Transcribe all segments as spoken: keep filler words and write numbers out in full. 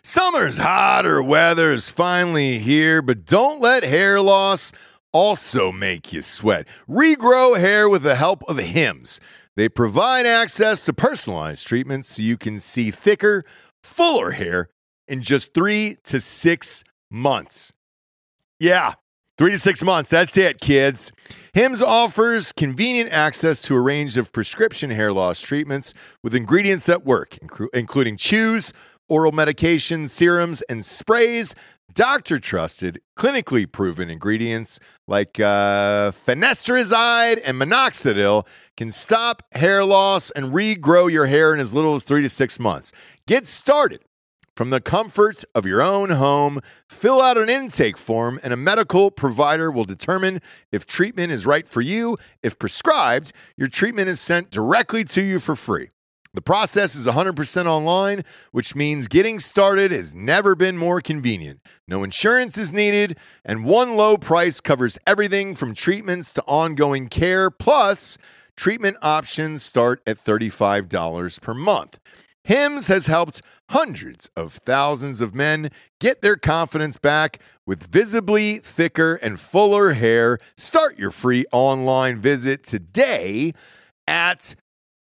Summer's hotter weather is finally here, but don't let hair loss also make you sweat. Regrow hair with the help of Hims. They provide access to personalized treatments so you can see thicker, fuller hair in just three to six months. Yeah, three to six months. That's it, kids. Hims offers convenient access to a range of prescription hair loss treatments with ingredients that work, including chews, oral medications, serums, and sprays. Doctor-trusted, clinically proven ingredients like uh, finasteride and minoxidil can stop hair loss and regrow your hair in as little as three to six months. Get started from the comfort of your own home. Fill out an intake form, and a medical provider will determine if treatment is right for you. If prescribed, your treatment is sent directly to you for free. The process is one hundred percent online, which means getting started has never been more convenient. No insurance is needed, and one low price covers everything from treatments to ongoing care. Plus, treatment options start at thirty-five dollars per month. Hims has helped hundreds of thousands of men get their confidence back with visibly thicker and fuller hair. Start your free online visit today at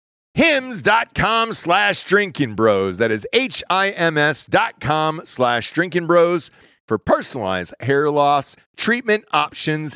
Hims.com slash drinking bros. That is H I M S dot com slash drinking bros for personalized hair loss treatment options.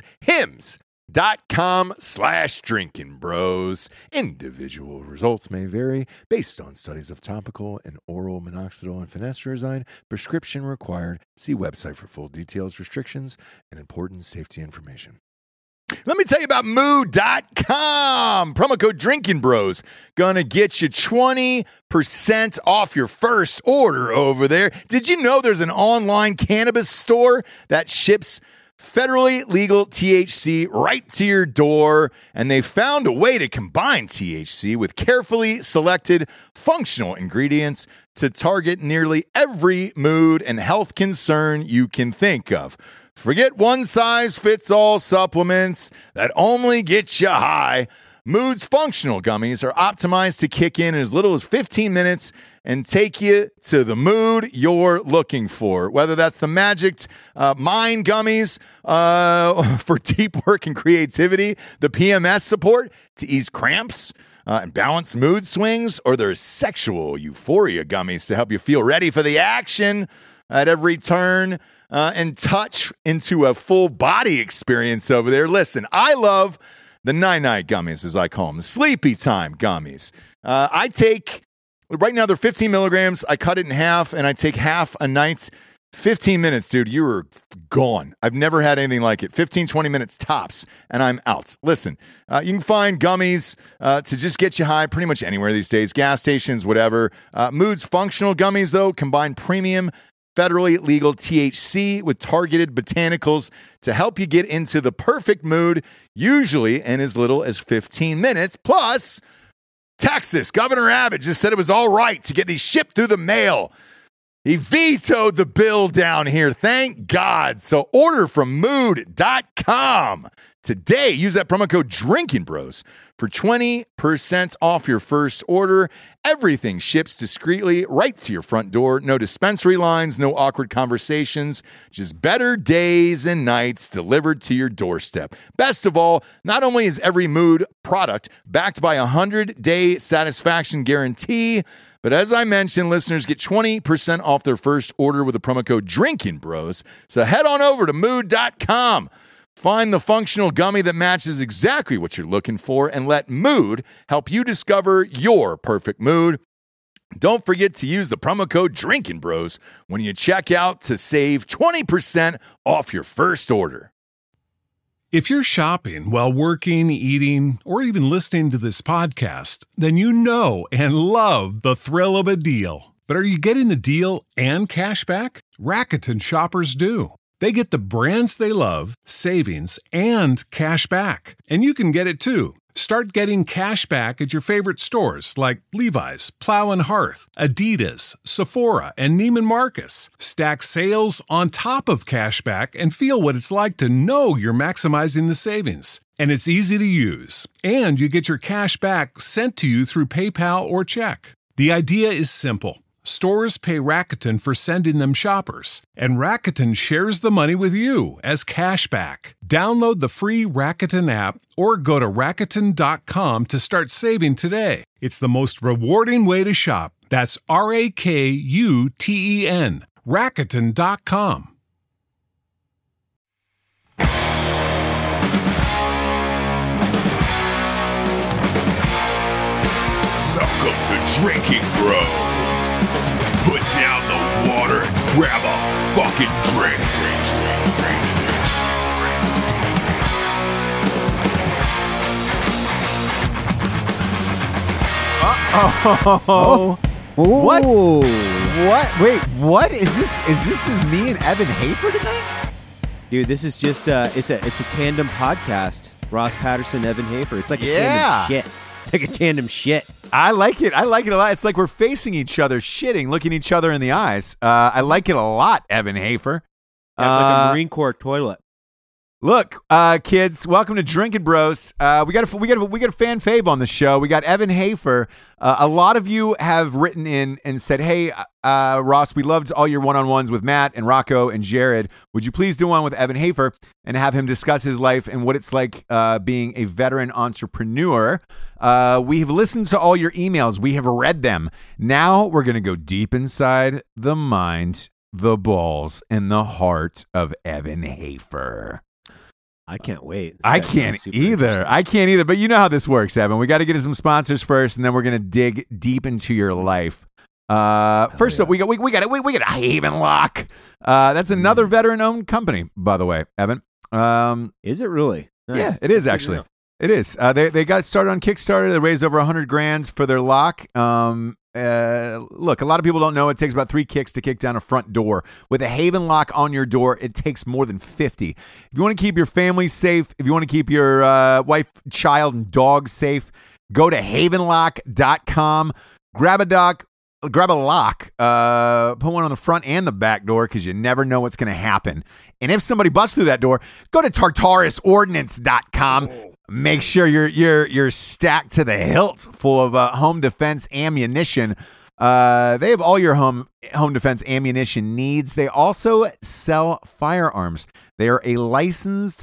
Hims.com slash drinking bros. Individual results may vary based on studies of topical and oral minoxidil and finasteride. Prescription required. See website for full details, restrictions, and important safety information. Let me tell you about Mood dot com. Promo code Drinking Bros. Gonna get you twenty percent off your first order over there. Did you know there's an online cannabis store that ships federally legal T H C right to your door? And they found a way to combine T H C with carefully selected functional ingredients to target nearly every mood and health concern you can think of. Forget one-size-fits-all supplements that only get you high. Mood's functional gummies are optimized to kick in in as little as fifteen minutes and take you to the mood you're looking for. Whether that's the Magic uh, Mind gummies uh, for deep work and creativity, the P M S support to ease cramps uh, and balance mood swings, or there's sexual euphoria gummies to help you feel ready for the action at every turn. Uh, and touch into a full body experience over there. Listen, I love the night-night gummies, as I call them, the sleepy time gummies. Uh, I take, right now they're fifteen milligrams. I cut it in half, and I take half a night. fifteen minutes, dude, you are gone. I've never had anything like it. fifteen, twenty minutes tops, and I'm out. Listen, uh, you can find gummies uh, to just get you high pretty much anywhere these days, gas stations, whatever. Uh, Mood's functional gummies, though, combine premium federally legal T H C with targeted botanicals to help you get into the perfect mood, usually in as little as fifteen minutes. Plus, Texas, Governor Abbott just said it was all right to get these shipped through the mail. He vetoed the bill down here. Thank God. So order from Mood dot com today. Use that promo code Drinking Bros for twenty percent off your first order. Everything ships discreetly right to your front door. No dispensary lines, no awkward conversations, just better days and nights delivered to your doorstep. Best of all, not only is every Mood product backed by a hundred-day satisfaction guarantee, but as I mentioned, listeners get twenty percent off their first order with the promo code Drinking Bros. So head on over to Mood dot com. Find the functional gummy that matches exactly what you're looking for, and let Mood help you discover your perfect mood. Don't forget to use the promo code Drinking Bros when you check out to save twenty percent off your first order. If you're shopping while working, eating, or even listening to this podcast, then you know and love the thrill of a deal. But are you getting the deal and cash back? Rakuten shoppers do. They get the brands they love, savings, and cash back. And you can get it too. Start getting cash back at your favorite stores like Levi's, Plow and Hearth, Adidas, Sephora, and Neiman Marcus. Stack sales on top of cash back and feel what it's like to know you're maximizing the savings. And it's easy to use. And you get your cash back sent to you through PayPal or check. The idea is simple. Stores pay Rakuten for sending them shoppers, and Rakuten shares the money with you as cash back. Download the free Rakuten app or go to Rakuten dot com to start saving today. It's the most rewarding way to shop. That's R A K U T E N. Rakuten dot com. Welcome to Drinking Bros. Put down the water and grab a fucking drink. Uh-oh. What? What? Wait, what? Is this Is this is me and Evan Hafer tonight? Dude, this is just, uh, it's a it's a tandem podcast. Ross Patterson, Evan Hafer. It's like a Yeah. tandem shit. It's like a tandem shit. I like it. I like it a lot. It's like we're facing each other, shitting, looking each other in the eyes. Uh, I like it a lot, Evan Hafer. Yeah, it's like Uh, a Marine Corps toilet. Look, uh, kids, welcome to Drinking Bros. Uh, we got a we got a, we got a fan fave on the show. We got Evan Hafer. Uh, a lot of you have written in and said, "Hey, uh, Ross, we loved all your one-on-ones with Matt and Rocco and Jared. Would you please do one with Evan Hafer and have him discuss his life and what it's like uh, being a veteran entrepreneur?" Uh, we have listened to all your emails. We have read them. Now we're gonna go deep inside the mind, the balls, and the heart of Evan Hafer. I can't wait. This I guy can't sounds super either. interesting. I can't either. But you know how this works, Evan. We got to get some sponsors first, and then we're gonna dig deep into your life. Uh, first yeah. up, we got we, we got we, we got Haven Lock. Uh, that's another veteran-owned company, by the way, Evan. Um, Is it really? Nice. yeah, it is Good to actually. know. It is. Uh, they they got started on Kickstarter. They raised over a hundred grand for their lock. Um, uh, look, a lot of people don't know it takes about three kicks to kick down a front door. With a Haven Lock on your door, it takes more than fifty. If you want to keep your family safe, if you want to keep your uh, wife, child, and dog safe, go to haven lock dot com. Grab a dock. Grab a lock, uh, put one on the front and the back door because you never know what's going to happen. And if somebody busts through that door, go to tartarus ordnance dot com. Make sure you're you're you're stacked to the hilt, full of uh, home defense ammunition. Uh, they have all your home home defense ammunition needs. They also sell firearms. They are a licensed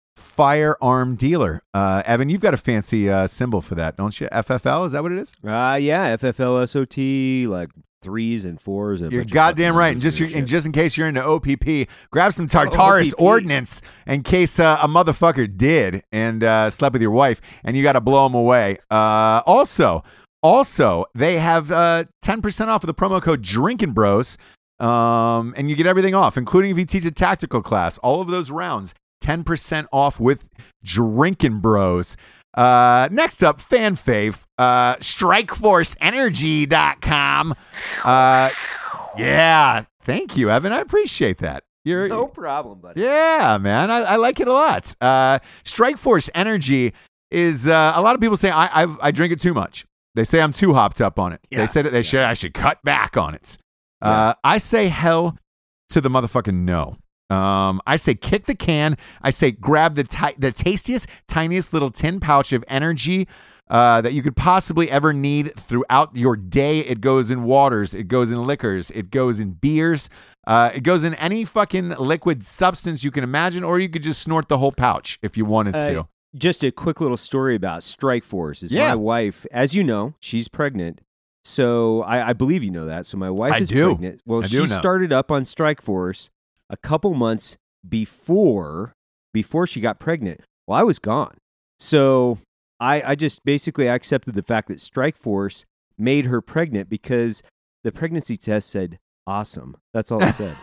firearm dealer. Uh, Evan, you've got a fancy uh, symbol for that, don't you? F F L, is that what it is? Uh, yeah, F F L S O T, like threes and fours. And a You're bunch of goddamn fucking right. And just, numbers and shit. just in case you're into O P P, grab some Tartarus O P P. ordnance in case uh, a motherfucker did and uh, slept with your wife and you got to blow them away. Uh, also, also they have uh, ten percent off with the promo code Drinking Bros, um, and you get everything off, including if you teach a tactical class. All of those rounds, ten percent off with Drinking Bros. Uh, next up, fan fave, uh, strike force energy dot com. Uh, yeah, thank you, Evan. I appreciate that. You're, No problem, buddy. yeah, man. I, I like it a lot. Uh, Strikeforce Energy is uh, a lot of people say I I've, I drink it too much. They say I'm too hopped up on it. Yeah. They said that they should I should cut back on it. Uh, I say hell to the motherfucking no. Um, I say kick the can. I say grab the ti- the tastiest, tiniest little tin pouch of energy uh, that you could possibly ever need throughout your day. It goes in waters. It goes in liquors. It goes in beers. Uh, it goes in any fucking liquid substance you can imagine, or you could just snort the whole pouch if you wanted Uh, to. Just a quick little story about Strike Force. Is Yeah. my wife, as you know, she's pregnant. So I, I believe you know that. So my wife I is do. pregnant. Well, I she do know. started up on Strike Force a couple months before before she got pregnant. Well, I was gone. So I, I just basically accepted the fact that Strike Force made her pregnant because the pregnancy test said awesome. That's all it said.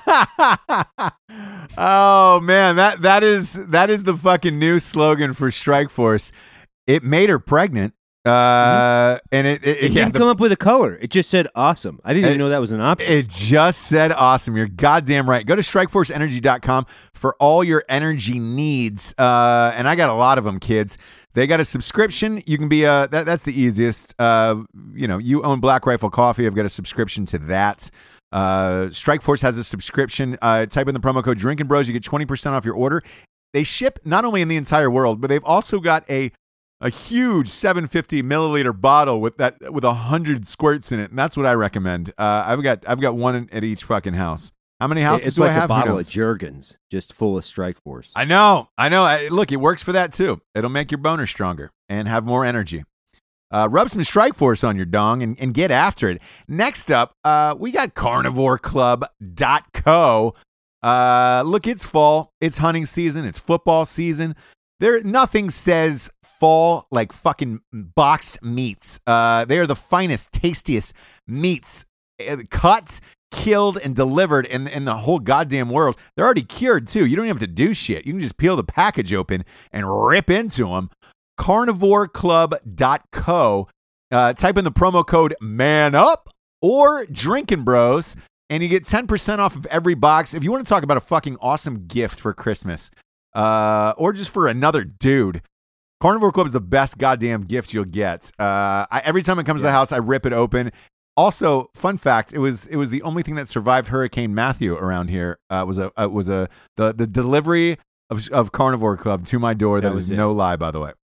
Oh man, that that is that is the fucking new slogan for Strikeforce. It made her pregnant, uh, and it it, It yeah, didn't the- come up with a color. It just said awesome. I didn't It- even know that was an option. it just said awesome. You're goddamn right. Go to strike force energy dot com for all your energy needs, uh, and I got a lot of them, kids. They got a subscription. You can be uh that, that's the easiest. Uh, you know, you own Black Rifle Coffee. I've got a subscription to that. Uh, Strikeforce has a subscription. Uh, type in the promo code Drinking Bros. You get twenty percent off your order. They ship not only in the entire world, but they've also got a a huge seven hundred fifty milliliter bottle with that with a hundred squirts in it, and that's what I recommend. Uh, I've got I've got one at each fucking house. How many houses it's do like I have? a bottle of Jergens, just full of Strike Force. I know, I know. I, look, it works for that too. It'll make your boner stronger and have more energy. Uh, rub some Strike Force on your dong and, and get after it. Next up, uh, we got carnivore club dot co. Uh, look, it's fall. It's hunting season. It's football season. There, nothing says fall like fucking boxed meats. Uh, they are the finest, tastiest meats, uh, cut, killed, and delivered in, in the whole goddamn world. They're already cured, too. You don't even have to do shit. You can just peel the package open and rip into them. carnivore club dot co. Uh, type in the promo code MANUP or Drinking Bros, and you get ten percent off of every box. If you want to talk about a fucking awesome gift for Christmas, uh, or just for another dude, Carnivore Club is the best goddamn gift you'll get. Uh, I, every time it comes yeah. to the house, I rip it open. Also, fun fact: it was it was the only thing that survived Hurricane Matthew around here. Uh, was a uh, was a the the delivery of of Carnivore Club to my door. That, that was no lie, by the way.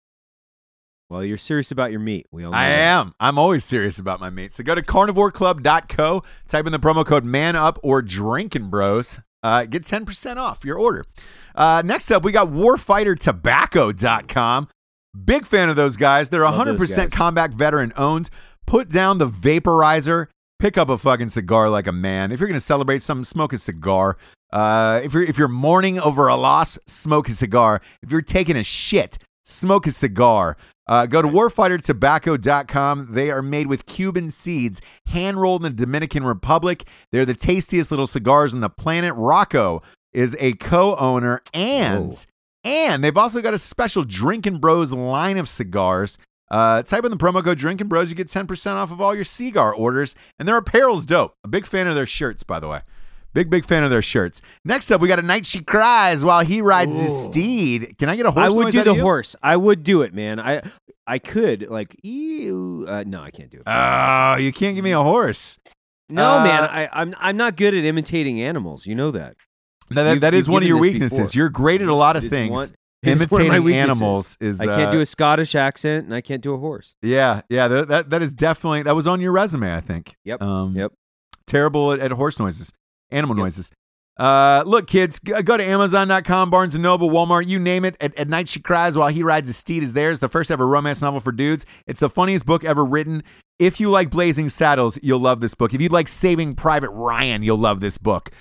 Well, you're serious about your meat. We all know I that. am. I'm always serious about my meat. So go to carnivore club dot co, type in the promo code MANUP or Drinking Bros. Uh, get ten percent off your order. Uh, next up, we got warfighter tobacco dot com. Big fan of those guys. They're one hundred percent combat veteran owned. Put down the vaporizer. Pick up a fucking cigar like a man. If you're going to celebrate something, smoke a cigar. Uh, if you're if you're mourning over a loss, smoke a cigar. If you're taking a shit, smoke a cigar. Uh, go to warfighter tobacco dot com. They are made with Cuban seeds, hand-rolled in the Dominican Republic. They're the tastiest little cigars on the planet. Rocco is a co-owner, and, Whoa. and they've also got a special Drinking Bros line of cigars. Uh, type in the promo code Drinking Bros. You get ten percent off of all your cigar orders, and their apparel's dope. A big fan of their shirts, by the way. Big, big fan of their shirts. Next up, we got A Night She Cries While He Rides Ooh. His Steed. Can I get a horse I would noise do out the of you? horse. I would do it, man. I I could, like, ew. Uh, no, I can't do it. Oh, you can't give me a horse. No, uh, man. I, I'm I'm not good at imitating animals. You know that. No, that, that is one of your weeknesses. Before. You're great at a lot of it things. One, Imitating animals is. I can't uh, do a Scottish accent, and I can't do a horse. Yeah, yeah. That, that that is definitely that was on your resume, I think. Yep. Um, yep. Terrible at, at horse noises, animal yep. noises. Uh, look, kids, go, go to amazon dot com, Barnes and Noble, Walmart, you name it. At, at Night She Cries While He Rides His Steed is theirs. The first ever romance novel for dudes. It's the funniest book ever written. If you like Blazing Saddles, you'll love this book. If you like Saving Private Ryan, you'll love this book.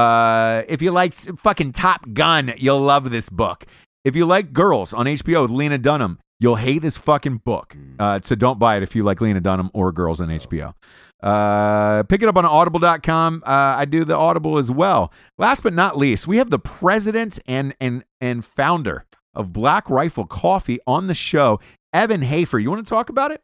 Uh, if you like fucking Top Gun, you'll love this book. If you like Girls on H B O with Lena Dunham, you'll hate this fucking book. Uh, so don't buy it if you like Lena Dunham or Girls on H B O. Uh, pick it up on audible dot com. Uh, I do the Audible as well. Last but not least, we have the president and and and founder of Black Rifle Coffee on the show, Evan Hafer. You want to talk about it?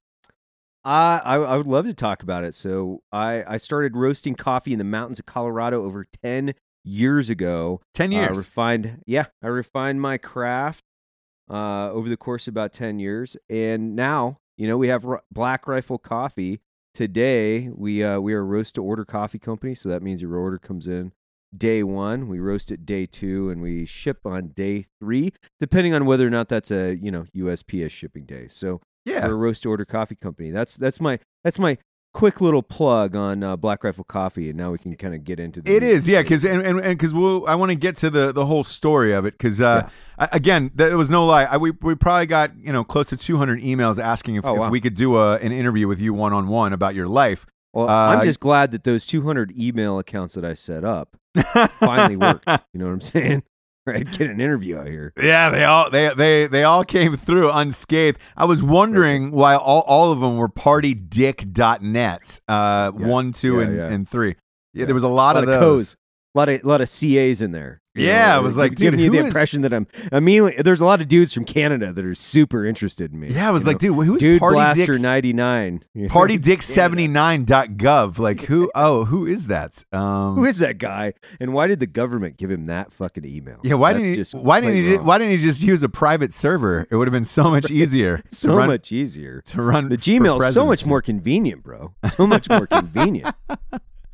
Uh, I, I would love to talk about it. So I, I started roasting coffee in the mountains of Colorado over ten years ago. ten years. Uh, refined, yeah, I refined my craft uh, over the course of about ten years. And now, you know, we have R- Black Rifle Coffee. Today, we uh, we are a roast-to-order coffee company, so that means your order comes in day one. We roast it day two, and we ship on day three, depending on whether or not that's a you know U S P S shipping day. So yeah, we're a roast-to-order coffee company. That's that's my that's my quick little plug on uh, Black Rifle Coffee, and now we can kind of get into the it is yeah because and and because we'll, I want to get to the the whole story of it because uh, yeah. I, again there was no lie I, we we probably got you know close to two hundred emails asking if, oh, wow. if we could do a, an interview with you one on one about your life. Well, uh, I'm just glad that those two hundred email accounts that I set up finally worked. You know what I'm saying? Right, get an interview out here. Yeah, they all they they they all came through unscathed. I was wondering why all, all of them were party dick dot net, uh, yeah. one, two, yeah, and, yeah. and three. Yeah, yeah, there was a lot, a lot of, of those. Codes. A lot of a lot of C As in there. Yeah, know? I was like, dude, giving you the is... impression that I'm immediately. There's a lot of dudes from Canada that are super interested in me. Yeah, I was like, know? dude, who's Dude Party Blaster ninety-nine? Party Dick seventy-nine dot gov. Like who? Oh, who is that? Um, who is that guy? And why did the government give him that fucking email? Yeah, why That's didn't he? Why didn't he? Wrong. Why didn't he just use a private server? It would have been so much easier. so run, much easier to run. The Gmail is so much more convenient, bro. So much more convenient.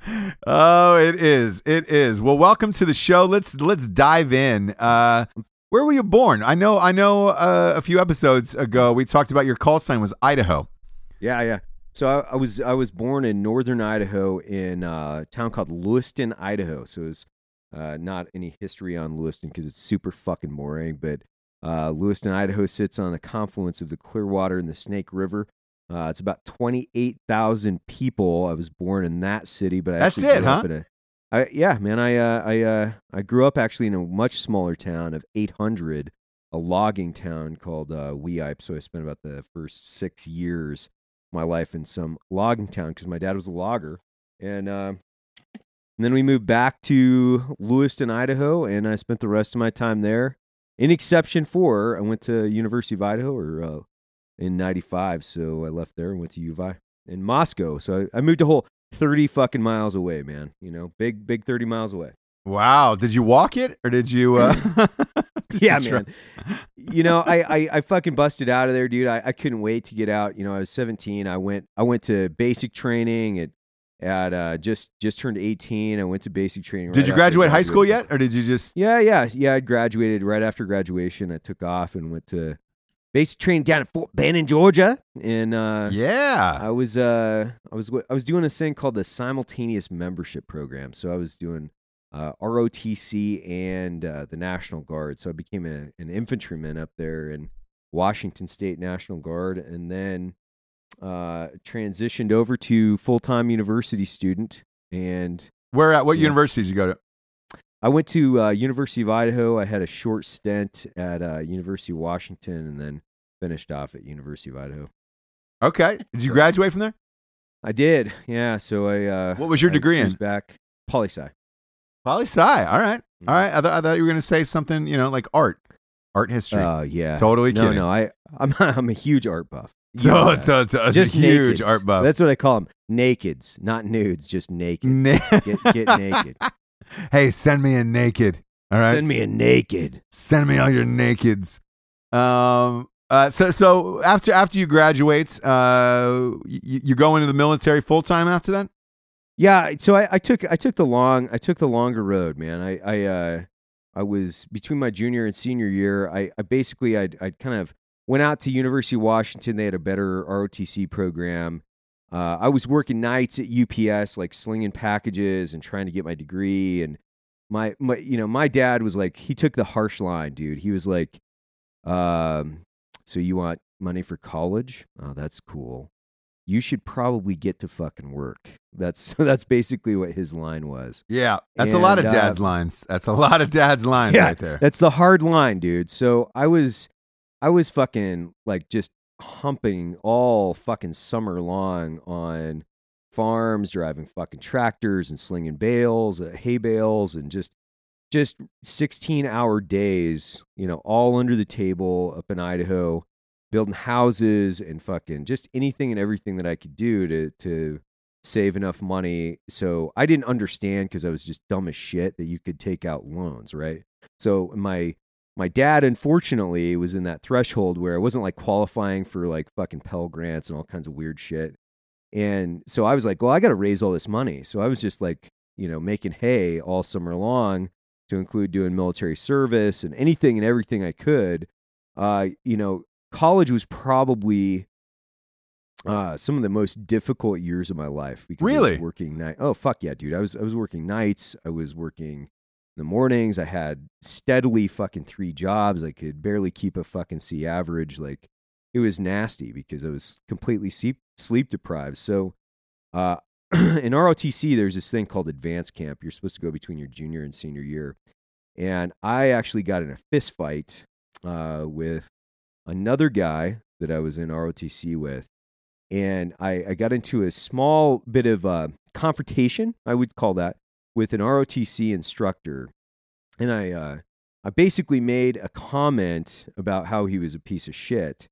Oh, it is. It is. Well, welcome to the show. Let's let's dive in. Uh, Where were you born? I know. I know. Uh, a few episodes ago, we talked about your call sign was Idaho. Yeah, yeah. So I, I was I was born in northern Idaho in a town called Lewiston, Idaho. So it's uh, not any history on Lewiston because it's super fucking boring. But uh, Lewiston, Idaho sits on the confluence of the Clearwater and the Snake River. Uh, it's about twenty-eight thousand people. I was born in that city, but I That's actually it, grew huh? up in a I, yeah, man. I uh, I uh, I grew up actually in a much smaller town of eight hundred, a logging town called uh, Weippe. So I spent about the first six years of my life in some logging town because my dad was a logger, and, uh, and then we moved back to Lewiston, Idaho, and I spent the rest of my time there. In exception for, I went to University of Idaho or uh, in ninety-five, so I left there and went to U of I in Moscow. So I, I moved a whole thirty fucking miles away, man. You know, big, big thirty miles away. Wow. Did you walk it or did you? Uh, did Yeah, you man. You know, I, I, I fucking busted out of there, dude. I, I couldn't wait to get out. You know, I was seventeen. I went I went to basic training at at uh, just just turned eighteen. I went to basic training. Did right you after graduate high school graduation. yet, or did you just? Yeah, yeah, yeah. I graduated right after graduation. I took off and went to basic training down at Fort Benning, Georgia, and uh, Yeah. I was uh I was I was doing this thing called the simultaneous membership program. So I was doing uh, R O T C and uh, the National Guard. So I became a, an infantryman up there in Washington State National Guard, and then uh, transitioned over to full time university student. And Where at? What Yeah. university did you go to? I went to uh, University of Idaho. I had a short stint at uh, University of Washington, and then finished off at University of Idaho. Okay. Did you So- graduate from there? I did, yeah. So I. Uh, What was your I degree in? cruised Back poli sci. Poli sci. All right. Mm. All right. I, th- I thought you were going to say something, you know, like art, art history. Oh yeah, Totally no, kidding. No, I I'm I'm a huge art buff. You so know it's, that. a, it's, a, it's just a huge nakeds. art buff. That's what I call them. Nakeds, not nudes, just naked. Na- Get get naked. hey, send me a naked. All right. Send me a naked. Send me all your nakeds. Um. Uh. So so after after you graduate, uh, you, you go into the military full time after that. Yeah, so I, I took I took the long I took the longer road, man. I I uh, I was between my junior and senior year. I, I basically I I kind of went out to University of Washington. They had a better R O T C program. Uh, I was working nights at U P S, like slinging packages and trying to get my degree. And my my you know my dad was like, he took the harsh line, dude. He was like, um, so you want money for college? Oh, that's cool. You should probably get to fucking work. That's that's basically what his line was. Yeah, that's a lot of And, dad's uh, lines. That's a lot of dad's lines Yeah, right there. That's the hard line, dude. So I was I was fucking like just humping all fucking summer long on farms, driving fucking tractors and slinging bales, uh, hay bales, and just just sixteen hour days, you know, all under the table up in Idaho, building houses and fucking just anything and everything that I could do to to save enough money. So I didn't understand because I was just dumb as shit that you could take out loans, right? So my my dad, unfortunately, was in that threshold where I wasn't like qualifying for like fucking Pell Grants and all kinds of weird shit. And so I was like, well, I got to raise all this money. So I was just like, you know, making hay all summer long to include doing military service and anything and everything I could. Uh, you know, college was probably uh, some of the most difficult years of my life because I Really? was working night. Oh fuck yeah, dude! I was I was working nights. I was working in the mornings. I had steadily fucking three jobs. I could barely keep a fucking C average. Like it was nasty because I was completely sleep sleep deprived. So uh, in R O T C, there's this thing called advanced camp. You're supposed to go between your junior and senior year, and I actually got in a fist fight uh, with another guy that I was in R O T C with. And I, I got into a small bit of uh, confrontation, I would call that, with an R O T C instructor. And I uh, I basically made a comment about how he was a piece of shit.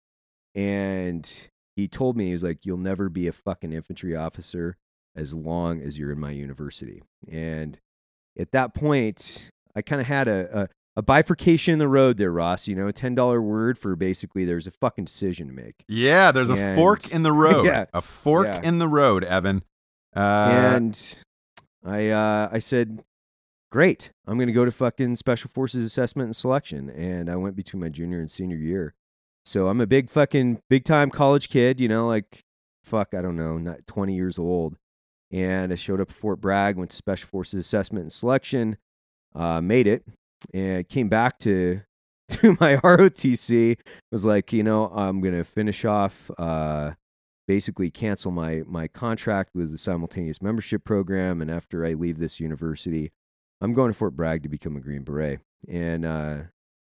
And he told me, he was like, you'll never be a fucking infantry officer as long as you're in my university. And at that point, I kind of had a, a, a bifurcation in the road there, Ross. You know, a ten dollar word for basically there's a fucking decision to make. Yeah, there's a And- fork in the road. Yeah. A fork Yeah. in the road, Evan. Uh, and I uh, I said, great. I'm going to go to fucking Special Forces Assessment and Selection. And I went between my junior and senior year. So I'm a big fucking big time college kid, you know, like fuck, I don't know, not twenty years old. And I showed up at Fort Bragg, went to Special Forces Assessment and Selection, uh, made it, and came back to to my R O T C. Was like, you know, I'm going to finish off, uh, basically cancel my my contract with the simultaneous membership program. And after I leave this university, I'm going to Fort Bragg to become a Green Beret. And uh,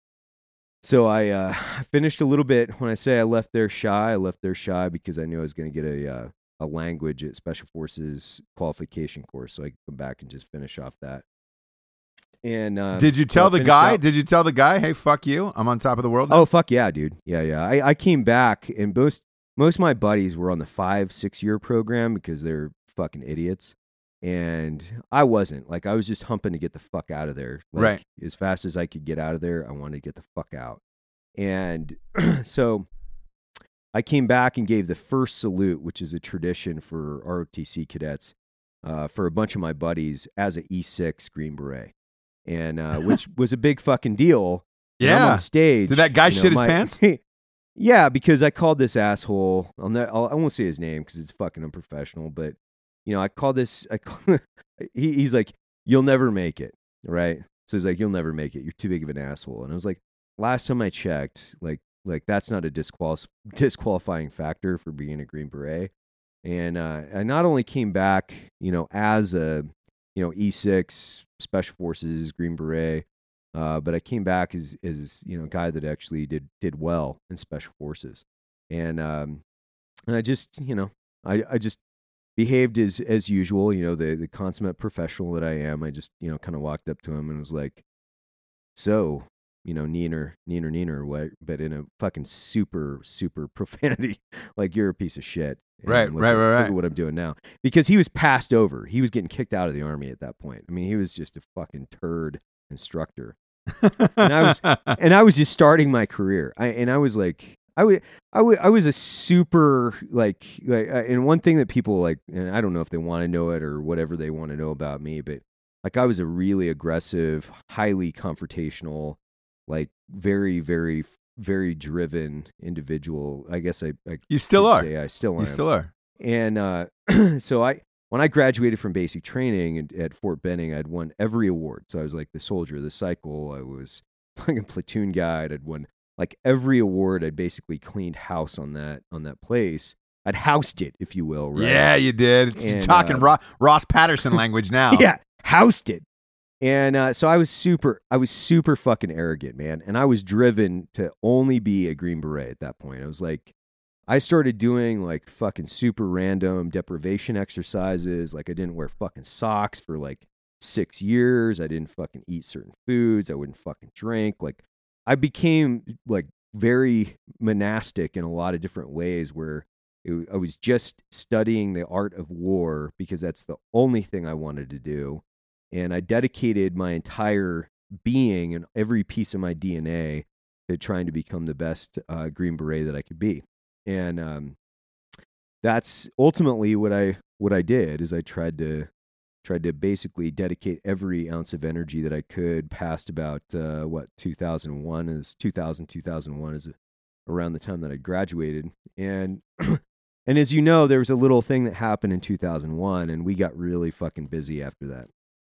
so I uh, finished a little bit. When I say I left there shy, I left there shy because I knew I was going to get a uh, a language at Special Forces qualification course, so I could come back and just finish off that. And uh, did you so tell I the finished guy? out- Did you tell the guy, hey, fuck you, I'm on top of the world now? Oh fuck yeah, dude. Yeah, yeah. I, I came back, and most most of my buddies were on the five six year program because they're fucking idiots, and I wasn't. Like I was just humping to get the fuck out of there. Like, Right. As fast as I could get out of there, I wanted to get the fuck out. And so I came back and gave the first salute, which is a tradition for R O T C cadets, uh, for a bunch of my buddies as an E six Green Beret, and uh, which was a big fucking deal. And I'm Yeah. on stage. Did that guy you know, shit his my- pants? Yeah, because I called this asshole. I'll ne- I'll, I won't say his name because it's fucking unprofessional. But you know, I called this. I call, he, he's like, "You'll never make it," right? So he's like, "You'll never make it. You're too big of an asshole." And I was like, "Last time I checked, like, like that's not a disqual- disqualifying factor for being a Green Beret." And uh, I not only came back, you know, as a you know E six Special Forces Green Beret. Uh, but I came back as, as you know, a guy that actually did did well in Special Forces, and um, and I just you know I, I just behaved as as usual, you know, the the consummate professional that I am. I just you know kind of walked up to him and was like, so you know, neener, neener, neener, what? But in a fucking super super profanity, like you're a piece of shit. And Right, look right, at- right, Look right. at what I'm doing now, because he was passed over. He was getting kicked out of the army at that point. I mean, he was just a fucking turd instructor. and I was and I was just starting my career. I and I was like I would I would I was a super like like uh, and one thing that people like, and I don't know if they want to know it or whatever they want to know about me, but like I was a really aggressive, highly confrontational, like very very very driven individual. I guess I, I You still could are. say I still You am. still are. And uh, so I, when I graduated from basic training at, at Fort Benning, I'd won every award. So I was like the soldier, the cycle. I was fucking platoon guide. I'd won like every award. I'd basically cleaned house on that on that place. I'd housed it, if you will. Right? Yeah, you did. It's, you're And, talking uh, Ro- Ross Patterson language now. Yeah, housed it. And uh, so I was super, I was super fucking arrogant, man. And I was driven to only be a Green Beret at that point. I was like, I started doing like fucking super random deprivation exercises. Like I didn't wear fucking socks for like six years. I didn't fucking eat certain foods. I wouldn't fucking drink. Like I became like very monastic in a lot of different ways where it, I was just studying the art of war because that's the only thing I wanted to do. And I dedicated my entire being and every piece of my D N A to trying to become the best uh, Green Beret that I could be. And um, that's ultimately what I what I did is I tried to tried to basically dedicate every ounce of energy that I could past about uh, what two thousand one is two thousand two thousand one is around the time that I graduated. And and as you know, there was a little thing that happened in two thousand one, and we got really fucking busy after that.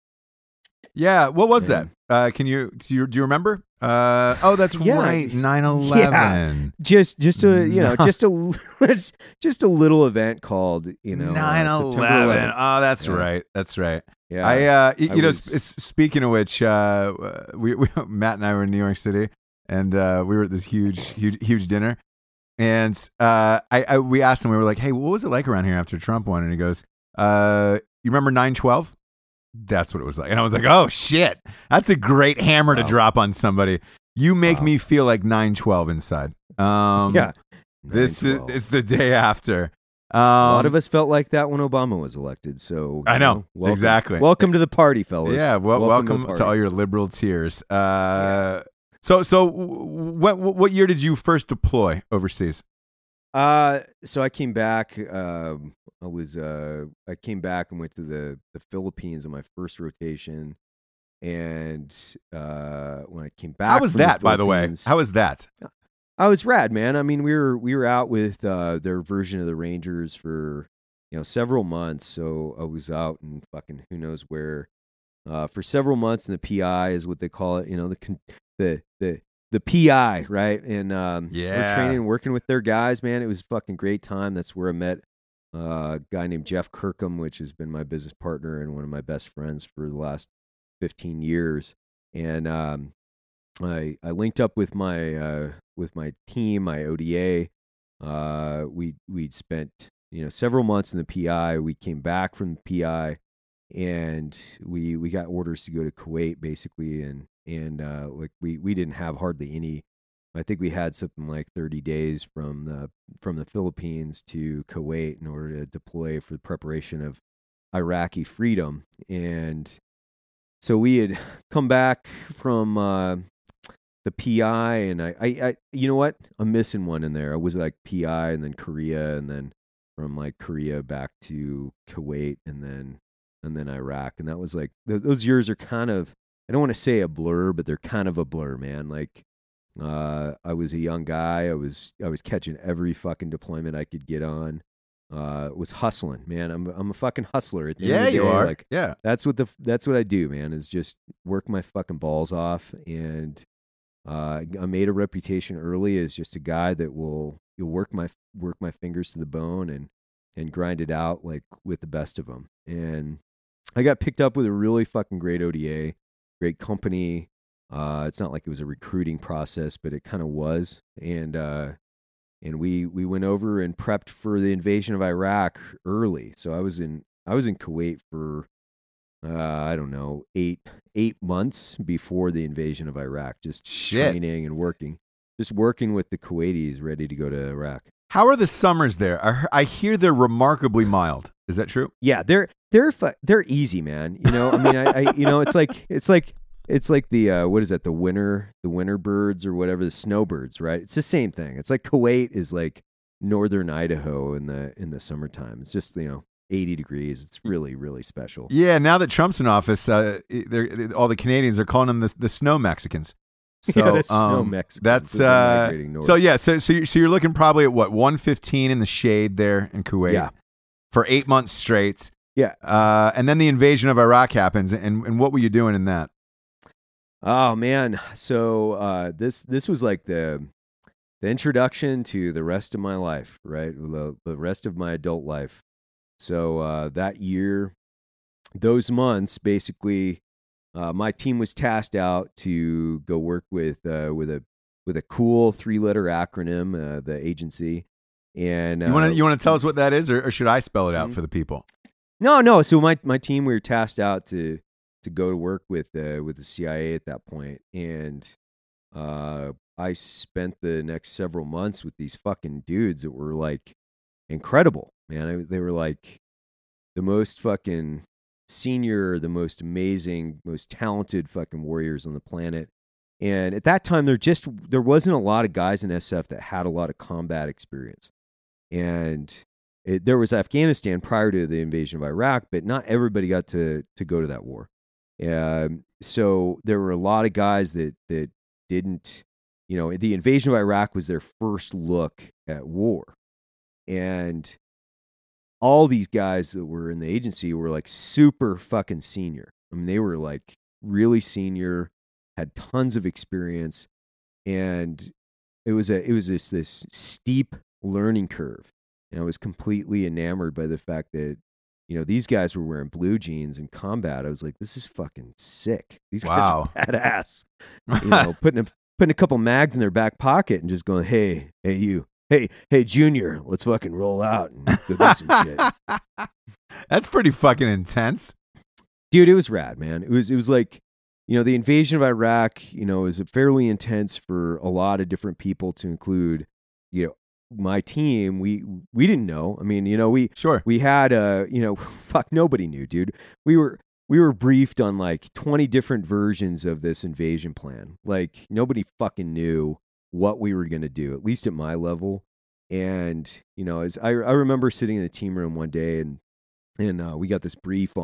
Yeah, what was Man. that? Uh, can you do, you do you remember? Uh, oh, that's Yeah. right, nine eleven. Just just a you know No. just a just a little event called you know uh, nine September eleven. eleventh. Oh, that's Yeah. right. That's right. Yeah, I, uh, y- I you know, was- sp- s- speaking of which, uh, we, we, Matt and I were in New York City, and uh, we were at this huge, huge, huge dinner, and uh, I, I, we asked him, we were like, "Hey, what was it like around here after Trump won?" And he goes, uh, "You remember nine twelve? That's what it was like." And I was like, "Oh shit, that's a great hammer to Wow. drop on somebody." You make Wow. me feel like nine twelve inside. Um, yeah. this is nine twelve. it's the day after. Um, A lot of us felt like that when Obama was elected. So I you know, welcome, exactly. Welcome to the party, fellas. Yeah, well, welcome, the to, party. all your liberal tears. Uh, So, so what what year did you first deploy overseas? Uh, so I came back. Um, I was uh, I came back and went to the the Philippines on my first rotation. and uh, when I came back, How was from the that, by the way? Philippines- How was that? I was rad, man. I mean, we were we were out with uh, their version of the Rangers for you know several months. So I was out in fucking who knows where uh, for several months, and the P I is what they call it. You know, the con- the the the P I, right? And um, Yeah. we're training and working with their guys, man. It was a fucking great time. That's where I met uh, a guy named Jeff Kirkham, which has been my business partner and one of my best friends for the last fifteen years. And um, I I linked up with my uh, with my team, my O D A. Uh, we we'd spent you know several months in the P I. We came back from the P I, and we we got orders to go to Kuwait basically, and and uh, like we we didn't have hardly any. I think we had something like thirty days from the from the Philippines to Kuwait in order to deploy for the preparation of Iraqi freedom, and so we had come back from uh, the P I, and I, I, I, you know what? I'm missing one in there. I was like P I, and then Korea, and then from like Korea back to Kuwait, and then and then Iraq, and that was like th- those years are kind of, I don't want to say a blur, but they're kind of a blur, man. Like, uh, I was a young guy. I was I was catching every fucking deployment I could get on. Uh, was hustling, man. I'm I'm a fucking hustler. At the Yeah, end of the you day, are. Like, Yeah. that's what the that's what I do, man. Is just work my fucking balls off, and uh, I made a reputation early as just a guy that will you'll work my work my fingers to the bone and and grind it out like with the best of them. And I got picked up with a really fucking great O D A, great company. Uh, it's not like it was a recruiting process, but it kind of was. And uh, and we we went over and prepped for the invasion of Iraq early. So I was in I was in Kuwait for uh, I don't know eight eight months before the invasion of Iraq, just Shit. training and working, just working with the Kuwaitis ready to go to Iraq. How are the summers there? I, I hear they're remarkably mild. Is that true? Yeah, they're they're fu- they're easy, man. You know, I mean, I, I you know, it's like it's like it's like the uh, what is that? The winter the winter birds or whatever, the snowbirds, right? It's the same thing. It's like Kuwait is like northern Idaho in the in the summertime. It's just you know eighty degrees. It's really really special. Yeah. Now that Trump's in office, uh, they're, they're- all the Canadians are calling them the, the snow Mexicans. So Yeah, the snow um, Mexicans That's as they're uh, migrating north. so yeah. So so you're, so you're looking probably at what one fifteen in the shade there in Kuwait. Yeah. For eight months straight. Yeah. Uh, and then the invasion of Iraq happens, and and what were you doing in that? Oh man, so uh, this this was like the the introduction to the rest of my life, right? The, the rest of my adult life. So uh, that year, those months, basically, uh, my team was tasked out to go work with uh, with a with a cool three letter acronym, uh, the agency. And You want uh, to you want to tell us what that is, or, or should I spell it out Mhm. for the people? No, no. So my, my team, we were tasked out to to go to work with uh, with the C I A at that point, and uh, I spent the next several months with these fucking dudes that were like incredible, man. I, they were like the most fucking senior, the most amazing, most talented fucking warriors on the planet. And at that time, there just there wasn't a lot of guys in S F that had a lot of combat experience, and it, there was Afghanistan prior to the invasion of Iraq, but not everybody got to to go to that war. Um, so there were a lot of guys that that didn't, you know, the invasion of Iraq was their first look at war, and all these guys that were in the agency were like super fucking senior. I mean, they were like really senior, had tons of experience, and it was a it was this this steep learning curve. And I was completely enamored by the fact that, you know, these guys were wearing blue jeans in combat. I was like, this is fucking sick. These Wow. guys are badass. You know, putting a, putting a couple mags in their back pocket and just going, hey, hey, you, hey, hey, Junior, let's fucking roll out and go do some shit. That's pretty fucking intense. Dude, it was rad, man. It was it was like, you know, the invasion of Iraq, you know, is fairly intense for a lot of different people, to include, you know, my team. We we didn't know. I mean, you know, we Sure. we had uh, you know, fuck, nobody knew, dude. We were we were briefed on like twenty different versions of this invasion plan. Like nobody fucking knew what we were going to do, at least at my level. And, you know, as I I remember sitting in the team room one day, and and uh, we got this brief on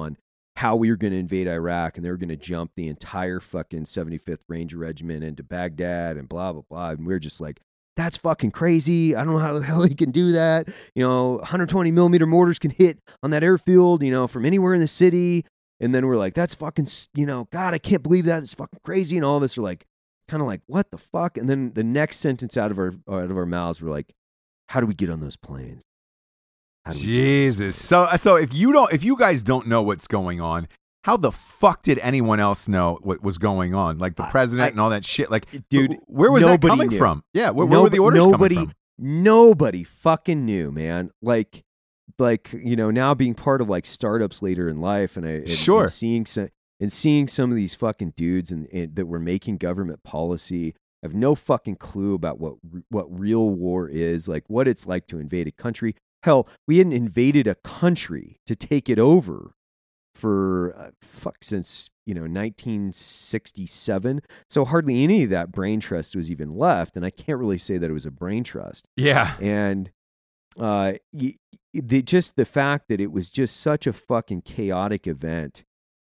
how we were going to invade Iraq, and they were going to jump the entire fucking seventy-fifth Ranger Regiment into Baghdad and blah, blah, blah. And we were just like, that's fucking crazy. I don't know how the hell he can do that. You know, one hundred twenty millimeter mortars can hit on that airfield, you know, from anywhere in the city. And then we're like, that's fucking, you know, God, I can't believe that. It's fucking crazy. And all of us are like, kind of like, what the fuck? And then the next sentence out of our out of our mouths, we're like, how do we get on those planes? How do we Jesus. So so if you don't if you guys don't know what's going on, how the fuck did anyone else know what was going on? Like the president I, and all that shit. Like, dude, where was that coming knew. from? Yeah, where, where Nob- were the orders nobody, coming from? Nobody fucking knew, man. Like, like you know, now being part of like startups later in life, and, I, and, Sure. and seeing some and seeing some of these fucking dudes and, and that were making government policy. I have no fucking clue about what what real war is, like what it's like to invade a country. Hell, we hadn't invaded a country to take it over for uh, fuck since you know nineteen sixty-seven. So hardly any of that brain trust was even left, and I can't really say that it was a brain trust. Yeah. And uh, y- the, just the fact that it was just such a fucking chaotic event,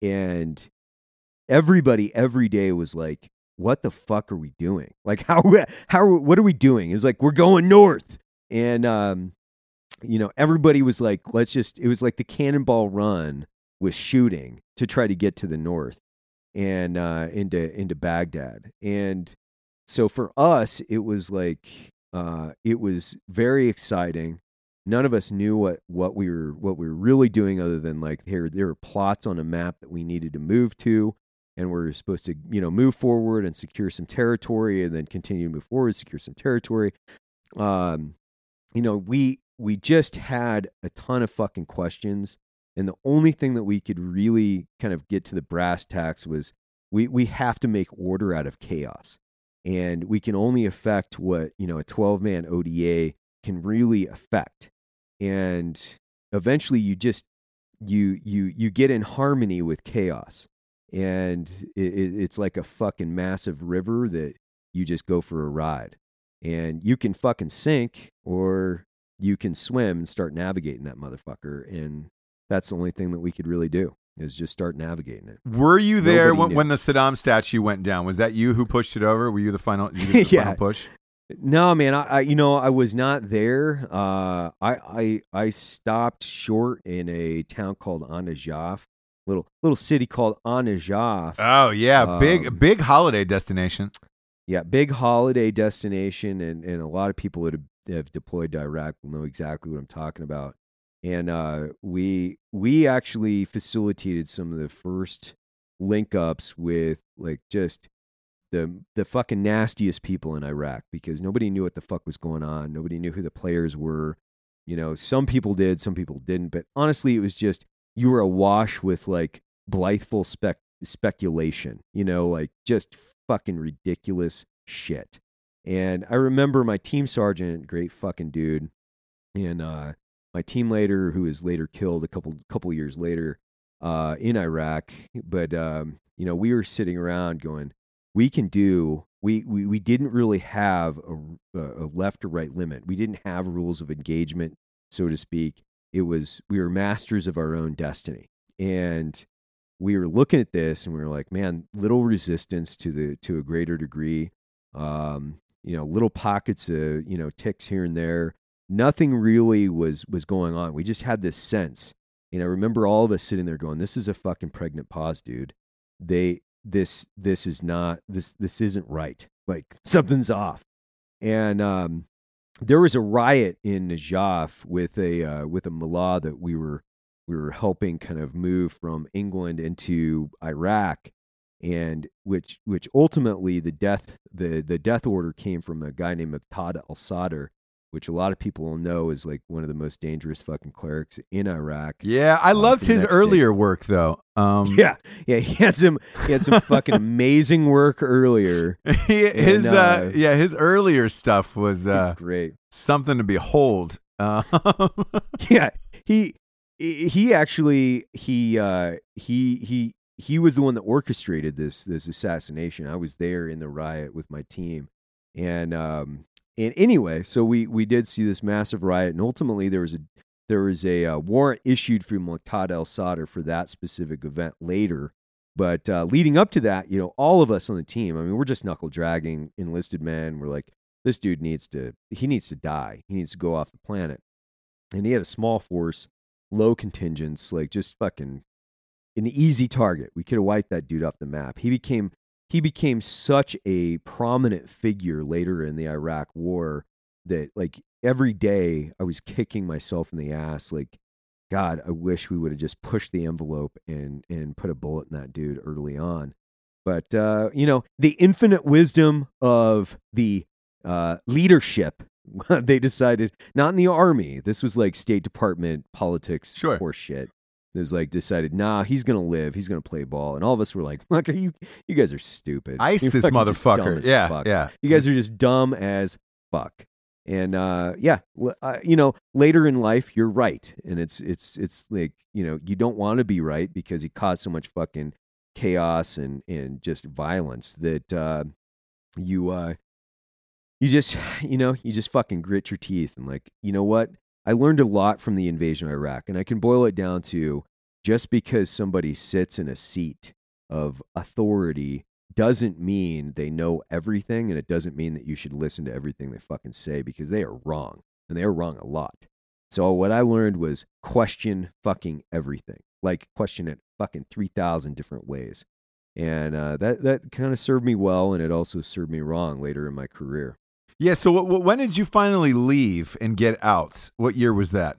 and everybody every day was like, what the fuck are we doing? Like, how, how, what are we doing? It was like, we're going north. And, um, you know, everybody was like, let's just, it was like the Cannonball Run with shooting to try to get to the north and, uh, into, into Baghdad. And so for us, it was like, uh, it was very exciting. None of us knew what, what we were, what we were really doing other than like, here, there were plots on a map that we needed to move to. And we're supposed to, you know, move forward and secure some territory, and then continue to move forward, secure some territory. Um, you know, we we just had a ton of fucking questions, and the only thing that we could really kind of get to the brass tacks was we we have to make order out of chaos, and we can only affect what you know a twelve man O D A can really affect, and eventually you just you you you get in harmony with chaos. And it, it's like a fucking massive river that you just go for a ride. And you can fucking sink, or you can swim and start navigating that motherfucker. And that's the only thing that we could really do, is just start navigating it. Were you there when, knew. when the Saddam statue went down? Was that you who pushed it over? Were you the final, you did the Yeah. final push? No, man, I, I you know I was not there. Uh, I I I stopped short in a town called An-Najaf. Little little city called An-Najaf. Oh, yeah. Big, Um, big holiday destination. Yeah, big holiday destination, and, and a lot of people that have, have deployed to Iraq will know exactly what I'm talking about. And uh, we we actually facilitated some of the first link ups with like just the the fucking nastiest people in Iraq, because nobody knew what the fuck was going on. Nobody knew who the players were. You know, some people did, some people didn't. But honestly, it was just, you were awash with like blitheful spec speculation, you know, like just fucking ridiculous shit. And I remember my team sergeant, great fucking dude, and uh, my team leader, who was later killed a couple couple years later uh, in Iraq. But um, you know, we were sitting around going, we can do. We we we didn't really have a, a left or right limit. We didn't have rules of engagement, so to speak. It was, we were masters of our own destiny. And we were looking at this and we were like, man, little resistance to the, to a greater degree. Um, you know, little pockets of, you know, ticks here and there. Nothing really was, was going on. We just had this sense. And I remember all of us sitting there going, this is a fucking pregnant pause, dude. They, this, this is not, this, this isn't right. Like something's off. And, um, there was a riot in Najaf with a uh, with a mullah that we were we were helping kind of move from England into Iraq, and which which ultimately the death the the death order came from a guy named Muqtada al-Sadr, which a lot of people will know is like one of the most dangerous fucking clerics in Iraq. Yeah, I uh, loved for the his next earlier day. work though. Um, Yeah, yeah, he had some he had some fucking amazing work earlier. he, his And, uh, uh, yeah, his earlier stuff was uh, It's great. something to behold. Um, Yeah, he he actually he uh, he he he was the one that orchestrated this this assassination. I was there in the riot with my team, and um, and anyway, so we we did see this massive riot, and ultimately there was a there was a uh, warrant issued from Muqtada al-Sadr for that specific event later. But uh, leading up to that, you know, all of us on the team, I mean, we're just knuckle dragging enlisted men. We're like, this dude needs to, he needs to die. He needs to go off the planet. And he had a small force, low contingents, like just fucking an easy target. We could have wiped that dude off the map. He became he became such a prominent figure later in the Iraq War that like every day I was kicking myself in the ass. Like, God, I wish we would have just pushed the envelope and and put a bullet in that dude early on. But uh, you know, the infinite wisdom of the uh, leadership. They decided, not in the army. This was like State Department politics, Sure. horse shit. It was like decided, nah, he's gonna live. He's gonna play ball, and all of us were like, "Fuck, are you? You guys are stupid. Ice You're this fucking just dumb motherfucker." as Yeah, fuck. yeah. You guys are just dumb as fuck." And uh, yeah, l- uh, you know, later in life, you're right, and it's it's it's like you know, you don't want to be right because you cause so much fucking chaos and and just violence that uh, you uh, you just you know you just fucking grit your teeth and like, you know what? I learned a lot from the invasion of Iraq, and I can boil it down to just because somebody sits in a seat of authority doesn't mean they know everything, and it doesn't mean that you should listen to everything they fucking say, because they are wrong, and they are wrong a lot. So what I learned was question fucking everything. Like, question it fucking three thousand different ways. And uh, that, that kind of served me well, and it also served me wrong later in my career. Yeah. So w- w- when did you finally leave and get out? What year was that?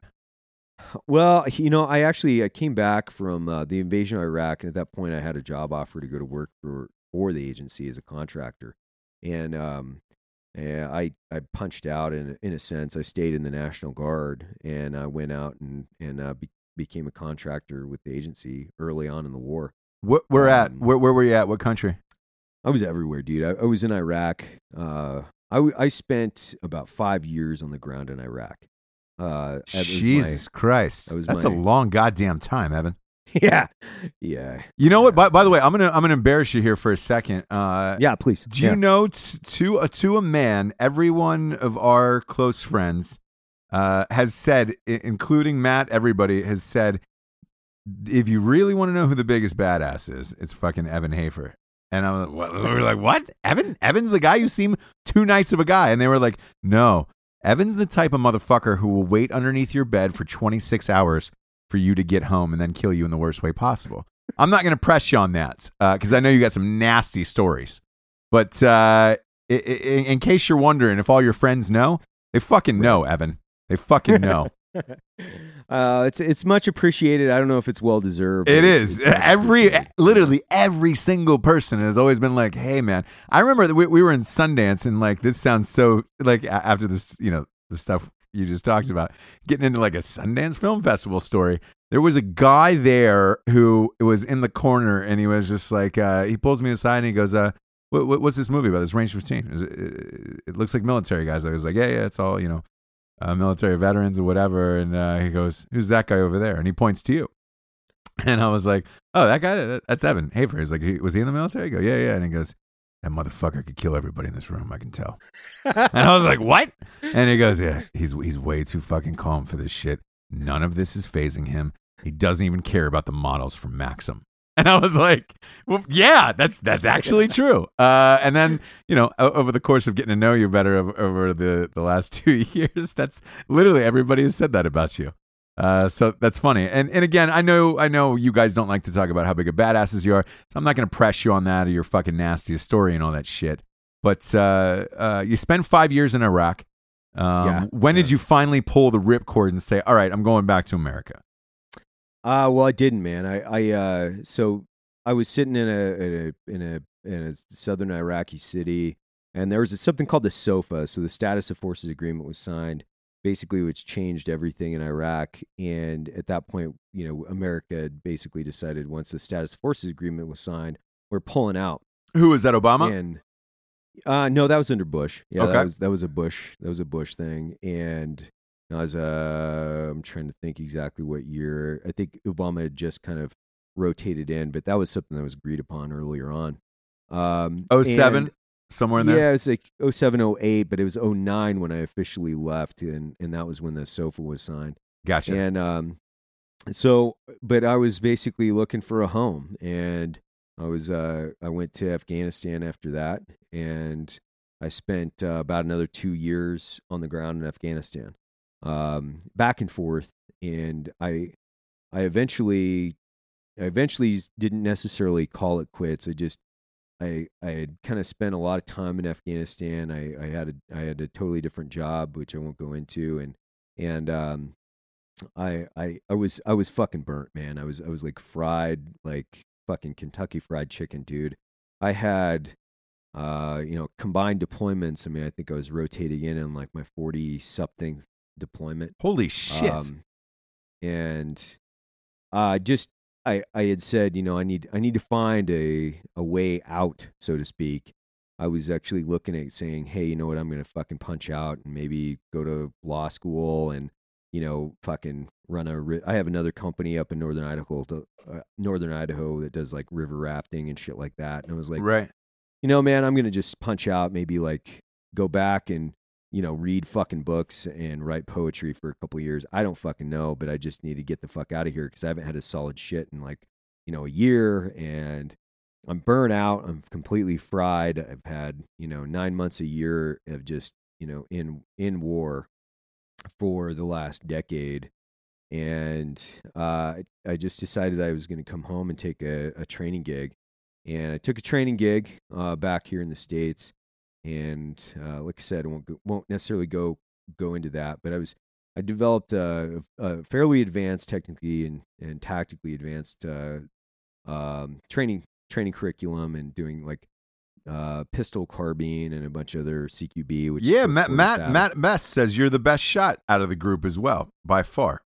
Well, you know, I actually I came back from uh, the invasion of Iraq, and at that point I had a job offer to go to work for, for the agency as a contractor. And um, and I, I punched out in, in a sense. I stayed in the National Guard, and I went out and, and uh, be, became a contractor with the agency early on in the war. Where, where at? Um, Where, where were you at? What country? I was everywhere, dude. I, I was in Iraq. Uh, I, w- I spent about five years on the ground in Iraq. Uh, that was Jesus Christ. that was That's my- a long goddamn time, Evan. my- yeah, yeah, You know what? By, by the way, I'm gonna I'm gonna embarrass you here for a second. Uh, yeah. Please. Do you Yeah. know t- to a to a man, every one of our close friends uh, has said, I- including Matt, everybody has said, if you really want to know who the biggest badass is, it's fucking Evan Hafer. And I was what? we were like, what? Evan? Evan's the guy? You seem too nice of a guy. And they were like, no, Evan's the type of motherfucker who will wait underneath your bed for twenty-six hours for you to get home and then kill you in the worst way possible. I'm not going to press you on that because uh, I know you got some nasty stories. But uh, I- I- in case you're wondering if all your friends know, they fucking know, Evan. They fucking know. uh, it's it's much appreciated. I don't know if it's well deserved. but It it's- is. it's much Every, appreciated. literally every single person has always been like, hey, man. I remember that we, we were in Sundance and like, this sounds so, like a- after this, you know, the stuff you just talked about, getting into like a Sundance Film Festival story. There was a guy there who was in the corner and he was just like, uh, he pulls me aside and he goes, uh, what, what, what's this movie about? This Range fifteen. Is it, it, it looks like military guys. I was like, yeah, yeah, it's all, you know, uh, military veterans or whatever. And uh, he goes, who's that guy over there? And he points to you. And I was like, oh, that guy, that, that's Evan Hafer. He's like, he, was he in the military? I go, yeah, yeah. And he goes, that motherfucker could kill everybody in this room, I can tell. And I was like, what? And he goes, yeah, he's he's way too fucking calm for this shit. None of this is phasing him. He doesn't even care about the models from Maxim. And I was like, well, yeah, that's that's actually true. Uh, and then, you know, o- over the course of getting to know you better over, over the, the last two years, that's literally everybody has said that about you. Uh, so that's funny. And and again, I know I know you guys don't like to talk about how big of badasses you are, so I'm not going to press you on that or your fucking nastiest story and all that shit. But uh, uh, you spent five years in Iraq. Um, Yeah, when did yeah. you finally pull the ripcord and say, all right, I'm going back to America? Uh, well, I didn't, man. I, I, uh, so I was sitting in a, in a, in a, in a southern Iraqi city, and there was a, something called the SOFA. So the Status of Forces Agreement was signed, basically, which changed everything in Iraq. And at that point, you know, America had basically decided once the Status of Forces Agreement was signed, we're pulling out. Who was that, Obama? And uh, no, that was under Bush. Yeah, Okay. that was that was a Bush. That was a Bush thing. And I was uh, I'm trying to think exactly what year. I think Obama had just kind of rotated in, but that was something that was agreed upon earlier on. Um, oh seven, and- somewhere in yeah, there? it was like oh seven, oh eight, but it was oh nine when I officially left, and and that was when the SOFA was signed. Gotcha. And um, so, but I was basically looking for a home, and I was uh, I went to Afghanistan after that, and I spent uh, about another two years on the ground in Afghanistan, um, back and forth, and I I eventually I eventually didn't necessarily call it quits. I just I I had kind of spent a lot of time in Afghanistan. I, I had a I had a totally different job, which I won't go into, and and um, I I I was I was fucking burnt, man. I was I was like fried, like fucking Kentucky Fried Chicken, dude. I had uh you know combined deployments. I mean, I think I was rotating in on like my forty something deployment. Holy shit. Um, and uh just I, I had said, you know, I need I need to find a, a way out, so to speak. I was actually looking at saying, hey, you know what, I'm going to fucking punch out and maybe go to law school and, you know, fucking run a. I have another company up in northern Idaho, uh, northern Idaho that does like river rafting and shit like that. And I was like, right. you know, man, I'm going to just punch out, maybe like go back and, you know, read fucking books and write poetry for a couple of years. I don't fucking know, but I just need to get the fuck out of here because I haven't had a solid shit in like, you know, a year, and I'm burnt out. I'm completely fried. I've had, you know, nine months a year of just, you know, in, in war for the last decade. And uh, I just decided I was going to come home and take a, a training gig. And I took a training gig uh, back here in the States. And uh, like I said, I won't go, won't necessarily go go into that, but I was I developed a, a fairly advanced, technically and, and tactically advanced uh, um, training training curriculum, and doing like uh, pistol, carbine, and a bunch of other C Q B. Which yeah, Matt Matt, Matt Best says you're the best shot out of the group as well, by far.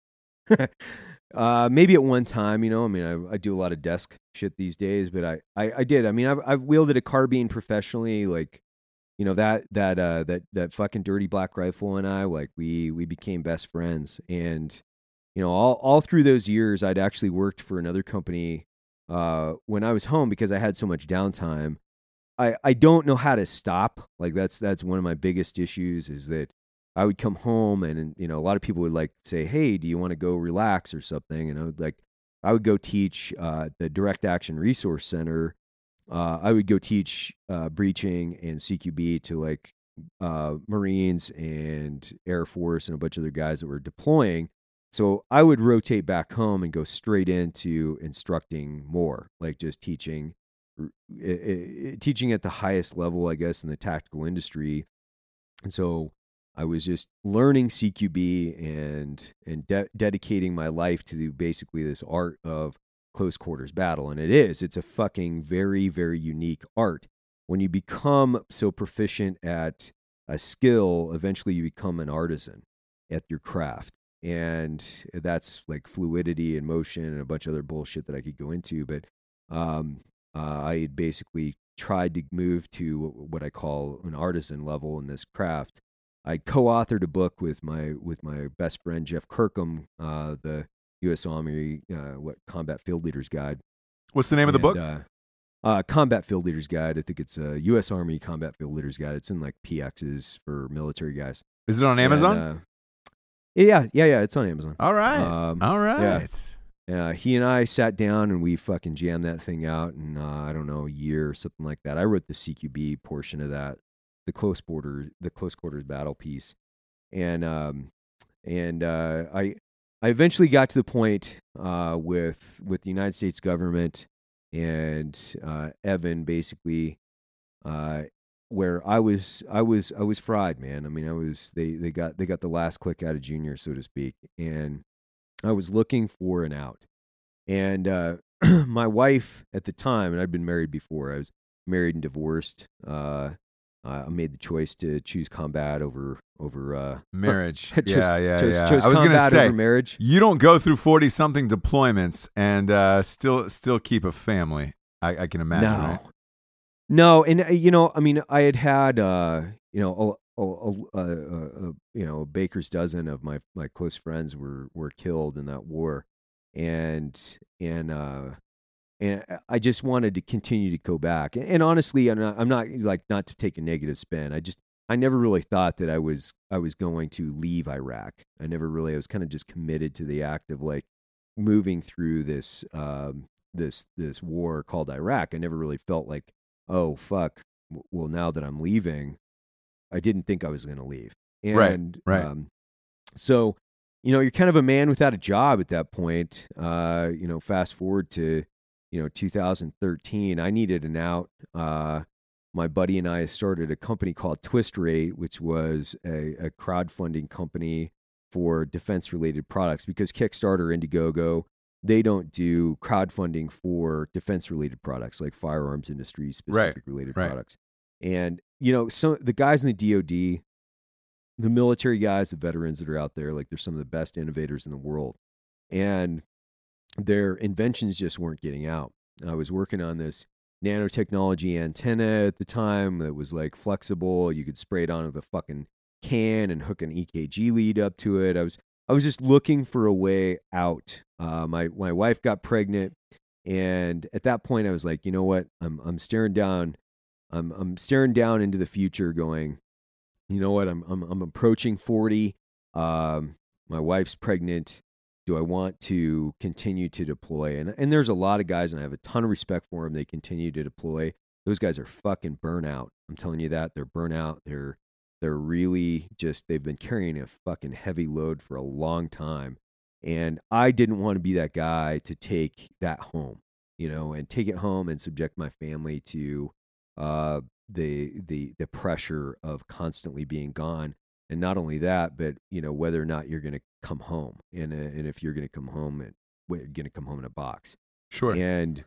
uh, maybe at one time, you know, I mean, I, I do a lot of desk shit these days, but I, I, I did. I mean, I've, I've wielded a carbine professionally, like. You know, that that uh, that that fucking dirty black rifle and I, like we we became best friends. And you know, all all through those years, I'd actually worked for another company uh, when I was home because I had so much downtime. I I don't know how to stop. Like that's that's one of my biggest issues, is that I would come home and you know a lot of people would like say, hey, do you want to go relax or something? And I would like I would go teach uh, the Direct Action Resource Center. Uh, I would go teach uh, breaching and C Q B to like uh, Marines and Air Force and a bunch of other guys that were deploying. So I would rotate back home and go straight into instructing more, like just teaching, uh, uh, teaching at the highest level, I guess, in the tactical industry. And so I was just learning C Q B and and de- dedicating my life to basically this art of close quarters battle. And it is, it's a fucking very, very unique art. When you become so proficient at a skill, eventually you become an artisan at your craft. And that's like fluidity and motion and a bunch of other bullshit that I could go into. But um, uh, I had basically tried to move to what I call an artisan level in this craft. I co-authored a book with my with my best friend Jeff Kirkham, uh, the U S Army, uh, what Combat Field Leaders Guide. What's the name and, of the book? Uh, uh, Combat Field Leaders Guide. I think it's a U S Army Combat Field Leaders Guide. It's in like P Xs for military guys. Is it on Amazon? And, uh, yeah, yeah, yeah. It's on Amazon. All right, um, all right. Yeah, uh, he and I sat down and we fucking jammed that thing out in uh, I don't know, a year or something like that. I wrote the C Q B portion of that, the close border, the close quarters battle piece, and um, and uh, I. I eventually got to the point uh, with with the United States government and uh, Evan, basically, uh, where I was I was I was fried, man. I mean, I was they they got they got the last click out of Junior, so to speak, and I was looking for an out. And uh, my wife at the time, and I'd been married before. I was married and divorced. Uh, I made the choice to choose combat over over uh, marriage. chose, yeah, yeah, chose, yeah. Chose I was going to say over marriage. You don't go through forty something deployments and uh, still still keep a family. I, I can imagine. No, right? no, and uh, you know, I mean, I had had uh, you know a, a, a, a, a you know a baker's dozen of my my close friends were were killed in that war, and and. uh And I just wanted to continue to go back. And honestly, I'm not, I'm not like not to take a negative spin. I just, I never really thought that I was I was going to leave Iraq. I never really I was kind of just committed to the act of like moving through this um, this this war called Iraq. I never really felt like, oh fuck, well now that I'm leaving, I didn't think I was going to leave. And Right, right. Um, so, you know, you're kind of a man without a job at that point. Uh, you know, fast forward to, you know, two thousand thirteen, I needed an out. Uh, my buddy and I started a company called Twist Rate, which was a, a crowdfunding company for defense-related products, because Kickstarter, Indiegogo, they don't do crowdfunding for defense-related products like firearms industry specific related right. products. And, you know, some the guys in the D O D, the military guys, the veterans that are out there, like they're some of the best innovators in the world. And their inventions just weren't getting out. I was working on this nanotechnology antenna at the time that was like flexible. You could spray it on with a fucking can and hook an E K G lead up to it. I was I was just looking for a way out. Uh, my my wife got pregnant, and at that point I was like, you know what? I'm I'm staring down I'm I'm staring down into the future, going, you know what? I'm I'm I'm approaching forty. Um, my wife's pregnant. Do I want to continue to deploy? And and there's a lot of guys, and I have a ton of respect for them. They continue to deploy. Those guys are fucking burnout. I'm telling you that. They're burnout. They're they're really just, they've been carrying a fucking heavy load for a long time. And I didn't want to be that guy to take that home, you know, and take it home and subject my family to uh, the the the pressure of constantly being gone. And not only that, but, you know, whether or not you're going to come home, and, uh, and if you're going to come home, and you're going to come home in a box. Sure. And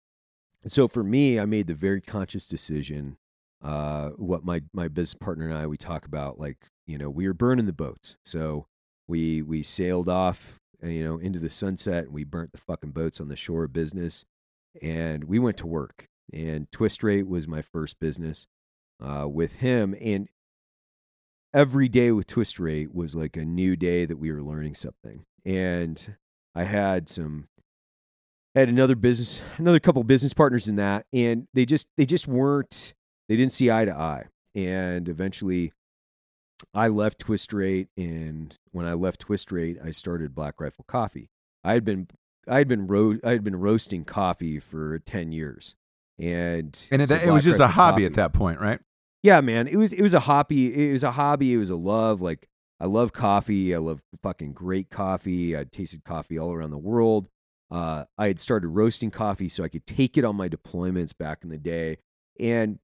so for me, I made the very conscious decision. Uh, what my, my business partner and I, we talk about, like, you know, we were burning the boats. So we, we sailed off, you know, into the sunset, and we burnt the fucking boats on the shore of business, and we went to work. And Twist Rate was my first business, uh, with him. And every day with Twist Rate was like a new day that we were learning something. And I had some, I had another business, another couple of business partners in that, and they just, they just weren't, they didn't see eye to eye. And eventually I left Twist Rate. And when I left Twist Rate, I started Black Rifle Coffee. I had been, I had been, ro- I had been roasting coffee for ten years. And, And it, so it was Black just a Rifle hobby Coffee- at that point, right? Yeah, man, it was it was a hobby. It was a hobby. It was a love. Like, I love coffee. I love fucking great coffee. I tasted coffee all around the world. Uh, I had started roasting coffee so I could take it on my deployments back in the day. And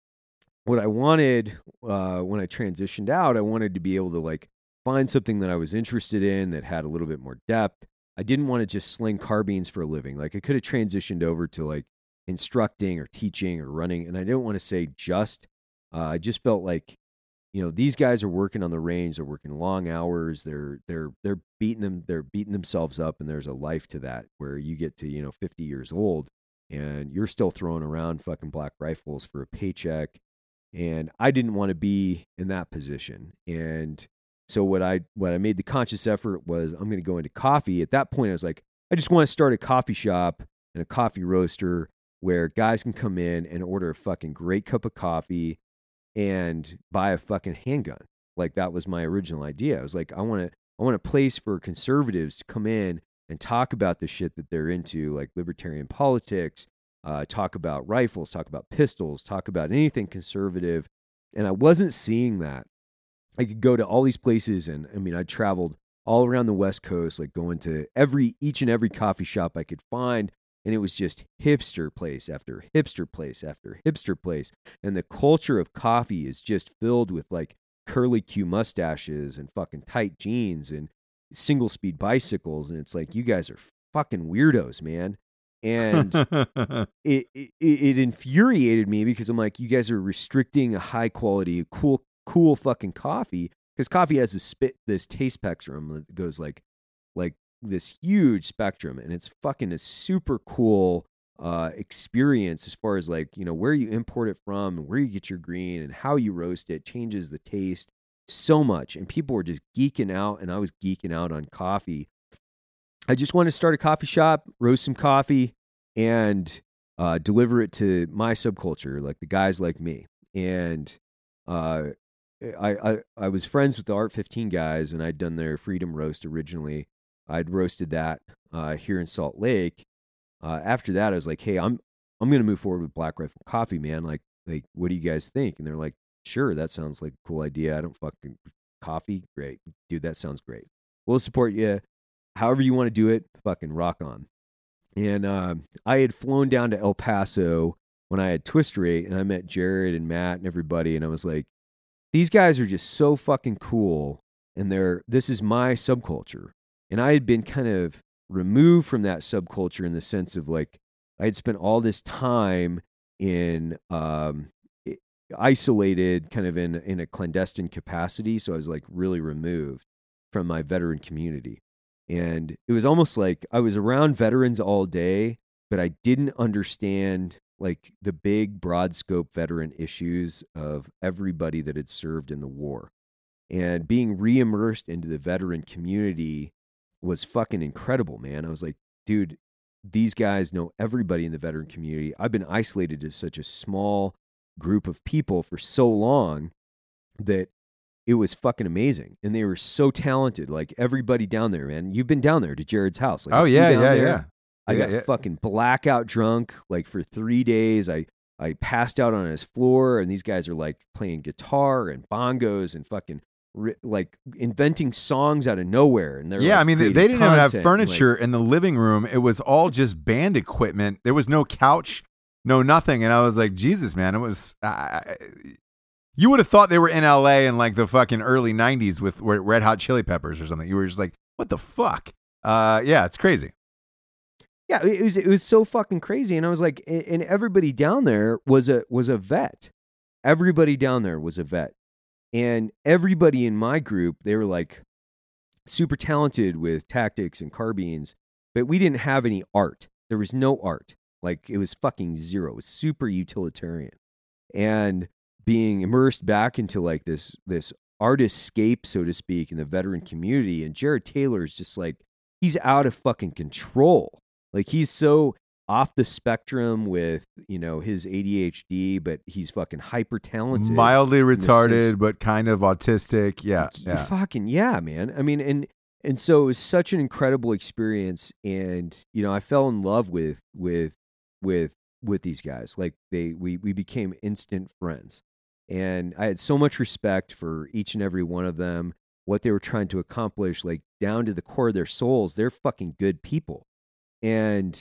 what I wanted uh, when I transitioned out, I wanted to be able to like find something that I was interested in that had a little bit more depth. I didn't want to just sling carbines for a living. Like, I could have transitioned over to like instructing or teaching or running, and I didn't want to say just. Uh, I just felt like, you know, these guys are working on the range. They're working long hours. They're they're they're beating them. They're beating themselves up, and there's a life to that where you get to, you know, fifty years old and you're still throwing around fucking black rifles for a paycheck. And I didn't want to be in that position. And so what I what I made the conscious effort was, I'm going to go into coffee. At that point, I was like, I just want to start a coffee shop and a coffee roaster where guys can come in and order a fucking great cup of coffee and buy a fucking handgun. Like, that was my original idea. I was like, I want to, I want a place for conservatives to come in and talk about the shit that they're into, like libertarian politics, uh, talk about rifles, talk about pistols, talk about anything conservative. And I wasn't seeing that. I could go to all these places, and I mean, I traveled all around the West Coast, like going to every, each and every coffee shop I could find. And it was just hipster place after hipster place after hipster place. And the culture of coffee is just filled with like curly Q mustaches and fucking tight jeans and single speed bicycles. And it's like, you guys are fucking weirdos, man. And it, it it infuriated me, because I'm like, you guys are restricting a high quality, cool, cool fucking coffee. Because coffee has this spit, this taste spectrum that goes like, like, this huge spectrum, and it's fucking a super cool uh experience as far as like, you know, where you import it from and where you get your green and how you roast it changes the taste so much. And people were just geeking out, and I was geeking out on coffee. I just wanted to start a coffee shop, roast some coffee, and uh deliver it to my subculture, like the guys like me. And uh I, I I was friends with the Art fifteen guys, and I'd done their Freedom Roast originally. I'd roasted that uh, here in Salt Lake. Uh, after that, I was like, "Hey, I'm I'm gonna move forward with Black Rifle Coffee, man. Like, like, what do you guys think?" And they're like, "Sure, that sounds like a cool idea. I don't fucking coffee, great, dude. That sounds great. We'll support you, however you want to do it. Fucking rock on." And uh, I had flown down to El Paso when I had Twister eight, and I met Jared and Matt and everybody, and I was like, these guys are just so fucking cool, and they're this is my subculture. And I had been kind of removed from that subculture in the sense of like I had spent all this time in um, isolated, kind of in in a clandestine capacity, so I was like really removed from my veteran community. And it was almost like I was around veterans all day, but I didn't understand like the big broad scope veteran issues of everybody that had served in the war. And being re-immersed into the veteran community was fucking incredible, man. I was like, dude, these guys know everybody in the veteran community. I've been isolated to such a small group of people for so long that it was fucking amazing. And they were so talented. Like everybody down there, man. You've been down there to Jared's house. Like, oh, yeah, yeah, there, yeah. I yeah, got yeah. fucking blackout drunk like for three days. I, I passed out on his floor, and these guys are like playing guitar and bongos and fucking ri- like inventing songs out of nowhere. And they're yeah, like, I mean, they, creating they didn't even have content, furniture like, in the living room. It was all just band equipment. There was no couch, no nothing. And I was like, Jesus, man, it was. Uh, you would have thought they were in L A in like the fucking early nineties with Red Hot Chili Peppers or something. You were just like, what the fuck? Uh, yeah, it's crazy. Yeah, it was it was so fucking crazy, and I was like, and everybody down there was a was a vet. Everybody down there was a vet, and everybody in my group, they were like super talented with tactics and carbines, but we didn't have any art. There was no art. Like it was fucking zero. It was super utilitarian, and being immersed back into like this this artistscape, so to speak, in the veteran community, and Jared Taylor is just like he's out of fucking control. Like he's so off the spectrum with, you know, his A D H D, but he's fucking hyper talented. Mildly retarded, but kind of autistic. Yeah. yeah. Fucking yeah, man. I mean, and and so it was such an incredible experience. And, you know, I fell in love with with with with these guys. Like they we we became instant friends. And I had so much respect for each and every one of them, what they were trying to accomplish, like down to the core of their souls. They're fucking good people. And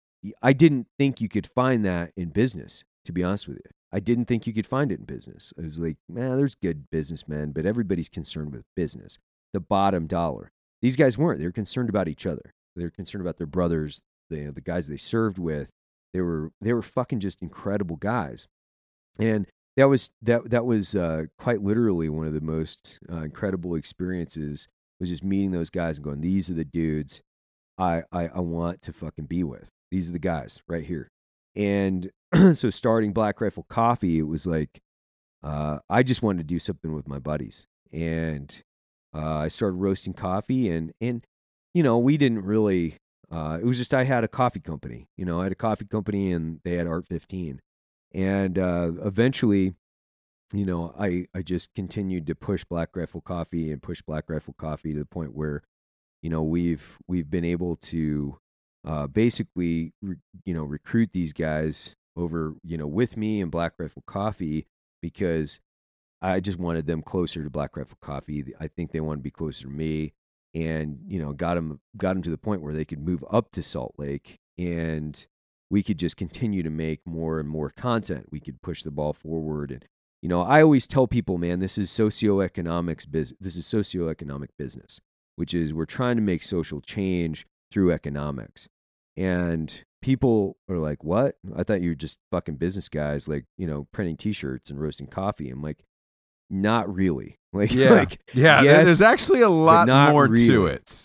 I didn't think you could find that in business, to be honest with you. I didn't think you could find it in business. I was like, man, there's good businessmen, but everybody's concerned with business, the bottom dollar. These guys weren't. They were concerned about each other. They were concerned about their brothers, the the guys they served with. They were they were fucking just incredible guys. And that was that that was uh, quite literally one of the most uh, incredible experiences, was just meeting those guys and going, these are the dudes I, I, I want to fucking be with. These are the guys right here. And so starting Black Rifle Coffee, it was like, uh, I just wanted to do something with my buddies. And uh, I started roasting coffee, and, and, you know, we didn't really, uh, it was just, I had a coffee company, you know, I had a coffee company and they had Art fifteen. And uh, eventually, you know, I, I just continued to push Black Rifle Coffee and push Black Rifle Coffee to the point where, you know, we've we've been able to uh, basically, re, you know, recruit these guys over, you know, with me and Black Rifle Coffee, because I just wanted them closer to Black Rifle Coffee. I think they want to be closer to me, and you know, got them got them to the point where they could move up to Salt Lake, and we could just continue to make more and more content. We could push the ball forward, and you know, I always tell people, man, this is socioeconomics business. This is socioeconomic business. Which is we're trying to make social change through economics. And people are like, what? I thought you were just fucking business guys, like, you know, printing T-shirts and roasting coffee. I'm like, not really. Like, yeah, like, yeah. yes, there's actually a lot more really. to it.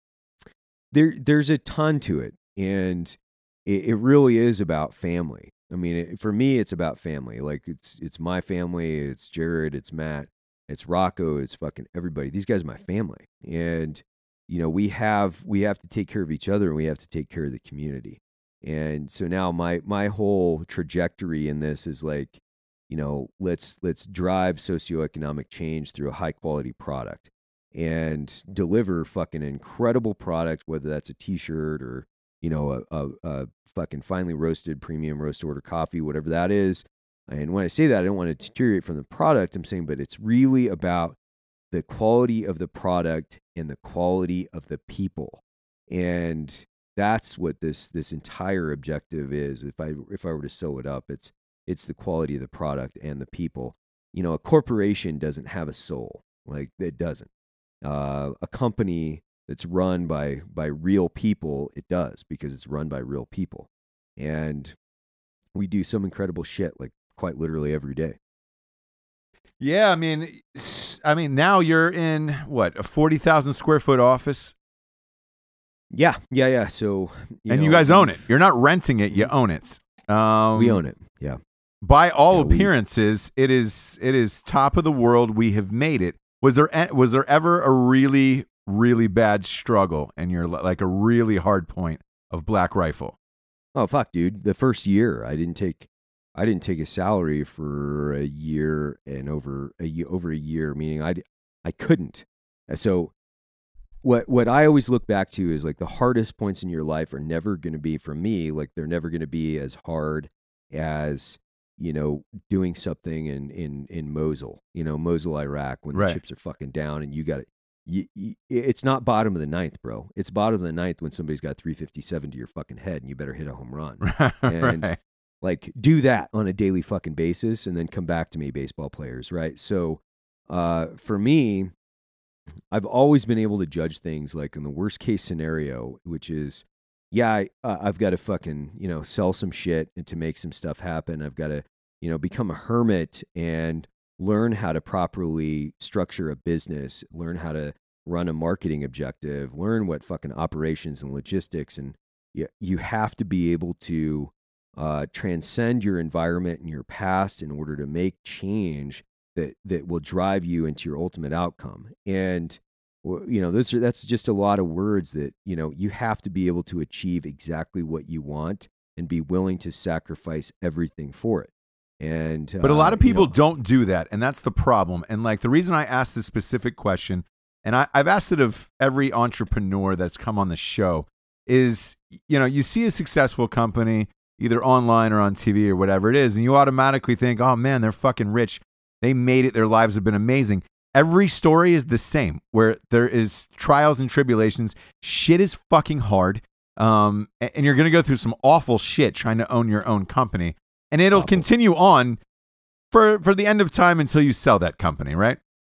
There, There's a ton to it. And it, it really is about family. I mean, it, for me, it's about family. Like, it's it's my family. It's Jared. It's Matt. It's Rocco, it's fucking everybody. These guys are my family. And, you know, we have we have to take care of each other, and we have to take care of the community. And so now my my whole trajectory in this is like, you know, let's let's drive socioeconomic change through a high quality product and deliver fucking incredible product, whether that's a t-shirt or, you know, a, a, a fucking finely roasted premium roast order coffee, whatever that is. And when I say that, I don't want to deteriorate from the product. I'm saying, but it's really about the quality of the product and the quality of the people. And that's what this this entire objective is. If I if I were to sew it up, it's it's the quality of the product and the people. You know, a corporation doesn't have a soul. Like, it doesn't. Uh, a company that's run by by real people, it does, because it's run by real people. And we do some incredible shit, like quite literally every day. Yeah, I mean, I mean, now you're in what, a forty thousand square foot office. Yeah, yeah, yeah. So, you and know, you guys own it. You're not renting it; you own it. Um, we own it. Yeah. By all Yeah, we- appearances, it is it is top of the world. We have made it. Was there e- was there ever a really really bad struggle and you're like a really hard point of Black Rifle? Oh fuck, dude! The first year, I didn't take, I didn't take a salary for a year and over a year, over a year, meaning I, I couldn't. So, what what I always look back to is like the hardest points in your life are never going to be, for me, like they're never going to be as hard as, you know, doing something in in in Mosul, you know, Mosul, Iraq, when the Right. chips are fucking down and you got it. You, you, it's not bottom of the ninth, bro. It's bottom of the ninth when somebody's got three fifty-seven to your fucking head and you better hit a home run. And Right. like, do that on a daily fucking basis and then come back to me, baseball players, right? So uh, for me, I've always been able to judge things like in the worst case scenario, which is, yeah, I, uh, I've got to fucking, you know, sell some shit and to make some stuff happen. I've got to, you know, become a hermit and learn how to properly structure a business, learn how to run a marketing objective, learn what fucking operations and logistics. And you, you have to be able to uh, transcend your environment and your past in order to make change that, that will drive you into your ultimate outcome. And, well, you know, those are, that's just a lot of words that, you know, you have to be able to achieve exactly what you want and be willing to sacrifice everything for it. And, But a lot uh, of people you know, don't do that, and that's the problem. And like the reason I asked this specific question, and I, I've asked it of every entrepreneur that's come on the show, is, you know, you see a successful company either online or on T V or whatever it is, and you automatically think, oh man, they're fucking rich. They made it. Their lives have been amazing. Every story is the same, where there is trials and tribulations. Shit is fucking hard. Um, a- and you're going to go through some awful shit trying to own your own company. And it'll Awful. continue on for, for the end of time until you sell that company, right?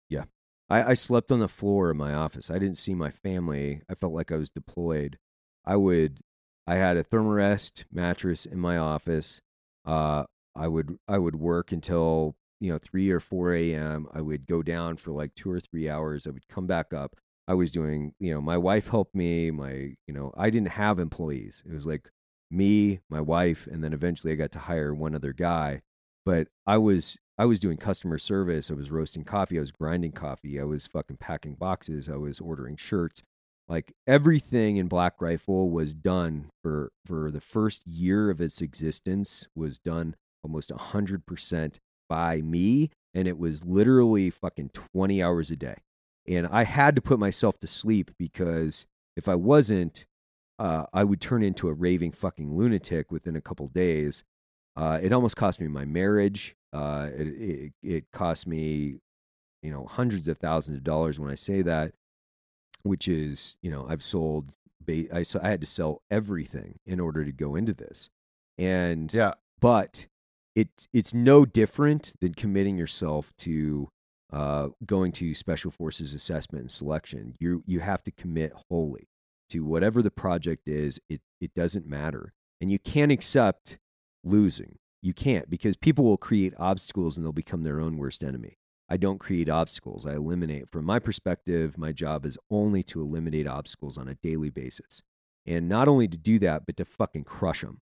I, I slept on the floor in my office. I didn't see my family. I felt like I was deployed. I would, I had a Thermarest mattress in my office. Uh, I would, I would work until, you know, three or four a.m. I would go down for like two or three hours. I would come back up. I was doing, you know, my wife helped me. My, you know, I didn't have employees. It was like me, my wife, and then eventually I got to hire one other guy. But I was, I was doing customer service. I was roasting coffee. I was grinding coffee. I was fucking packing boxes. I was ordering shirts. Like everything in Black Rifle was done for, for the first year of its existence was done almost a hundred percent by me. And it was literally fucking twenty hours a day. And I had to put myself to sleep because if I wasn't, uh, I would turn into a raving fucking lunatic within a couple days. Uh, it almost cost me my marriage. Uh, it, it it cost me, you know, hundreds of thousands of dollars when I say that, which is, you know, I've sold, ba- I, so I had to sell everything in order to go into this. And, Yeah. but it it's no different than committing yourself to uh, going to Special Forces assessment and selection. You you have to commit wholly to whatever the project is. It it doesn't matter, and you can't accept losing. You can't, because people will create obstacles and they'll become their own worst enemy. I don't create obstacles. I eliminate. From my perspective, my job is only to eliminate obstacles on a daily basis. And not only to do that, but to fucking crush them.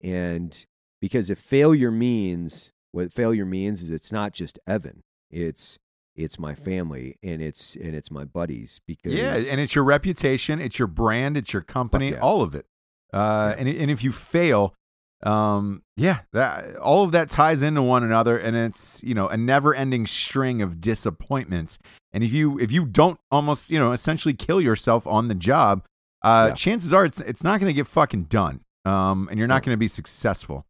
And because if failure means, what failure means is it's not just Evan. It's it's my family and it's and it's my buddies. Because Yeah, and it's your reputation, it's your brand, it's your company, Fuck yeah. all of it. Uh, Yeah. and and if you fail, um, yeah, that all of that ties into one another, and it's, you know, a never-ending string of disappointments. And if you if you don't almost, you know, essentially kill yourself on the job, uh, yeah. chances are it's it's not going to get fucking done, um, and you're not going to be successful.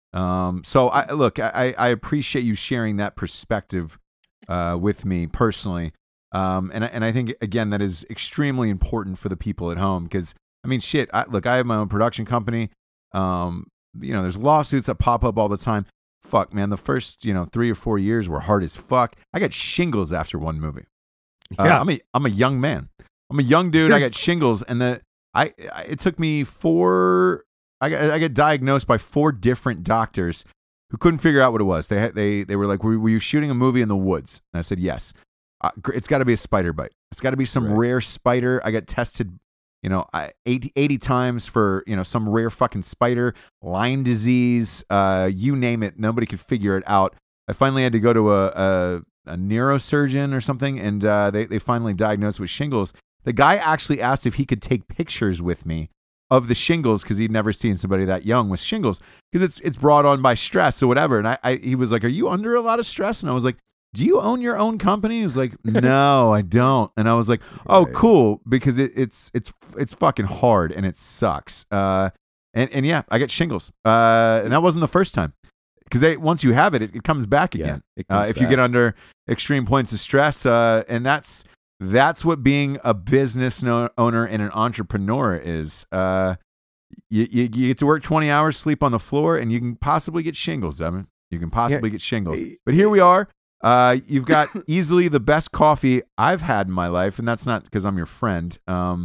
Um, so I look, I, I appreciate you sharing that perspective uh, with me personally. Um, and, and I think, again, that is extremely important for the people at home because, I mean, shit, I, look, I have my own production company. Um, you know, there's lawsuits that pop up all the time. Fuck, man, the first, you know, three or four years were hard as fuck. I got shingles after one movie. Uh, yeah. I'm a, I'm a young man. I'm a young dude. I got shingles. And the, I, I it took me four... I got, I got diagnosed by four different doctors who couldn't figure out what it was. They had, they they were like, were, were you shooting a movie in the woods? And I said, yes. Uh, it's got to be a spider bite. It's got to be some right. rare spider. I got tested, you know, eighty, eighty times for, you know, some rare fucking spider, Lyme disease, uh, you name it. Nobody could figure it out. I finally had to go to a, a, a neurosurgeon or something, and uh, they, they finally diagnosed with shingles. The guy actually asked if he could take pictures with me of the shingles because he'd never seen somebody that young with shingles because it's it's brought on by stress or whatever. And I, I he was like, "Are you under a lot of stress?" And I was like, "Do you own your own company?" He was like, "No, I don't." And I was like, "Oh, cool," because it, it's it's it's fucking hard and it sucks. Uh, and and yeah, I get shingles. Uh, and that wasn't the first time because they once you have it, it, it comes back again. Yeah, comes uh, if back. You get under extreme points of stress, uh, and that's. That's what being a business no- owner and an entrepreneur is. Uh, you, you, you get to work twenty hours, sleep on the floor, and you can possibly get shingles, Evan. You can possibly yeah. get shingles. But here we are. Uh, you've got easily the best coffee I've had in my life, and that's not because I'm your friend. Um,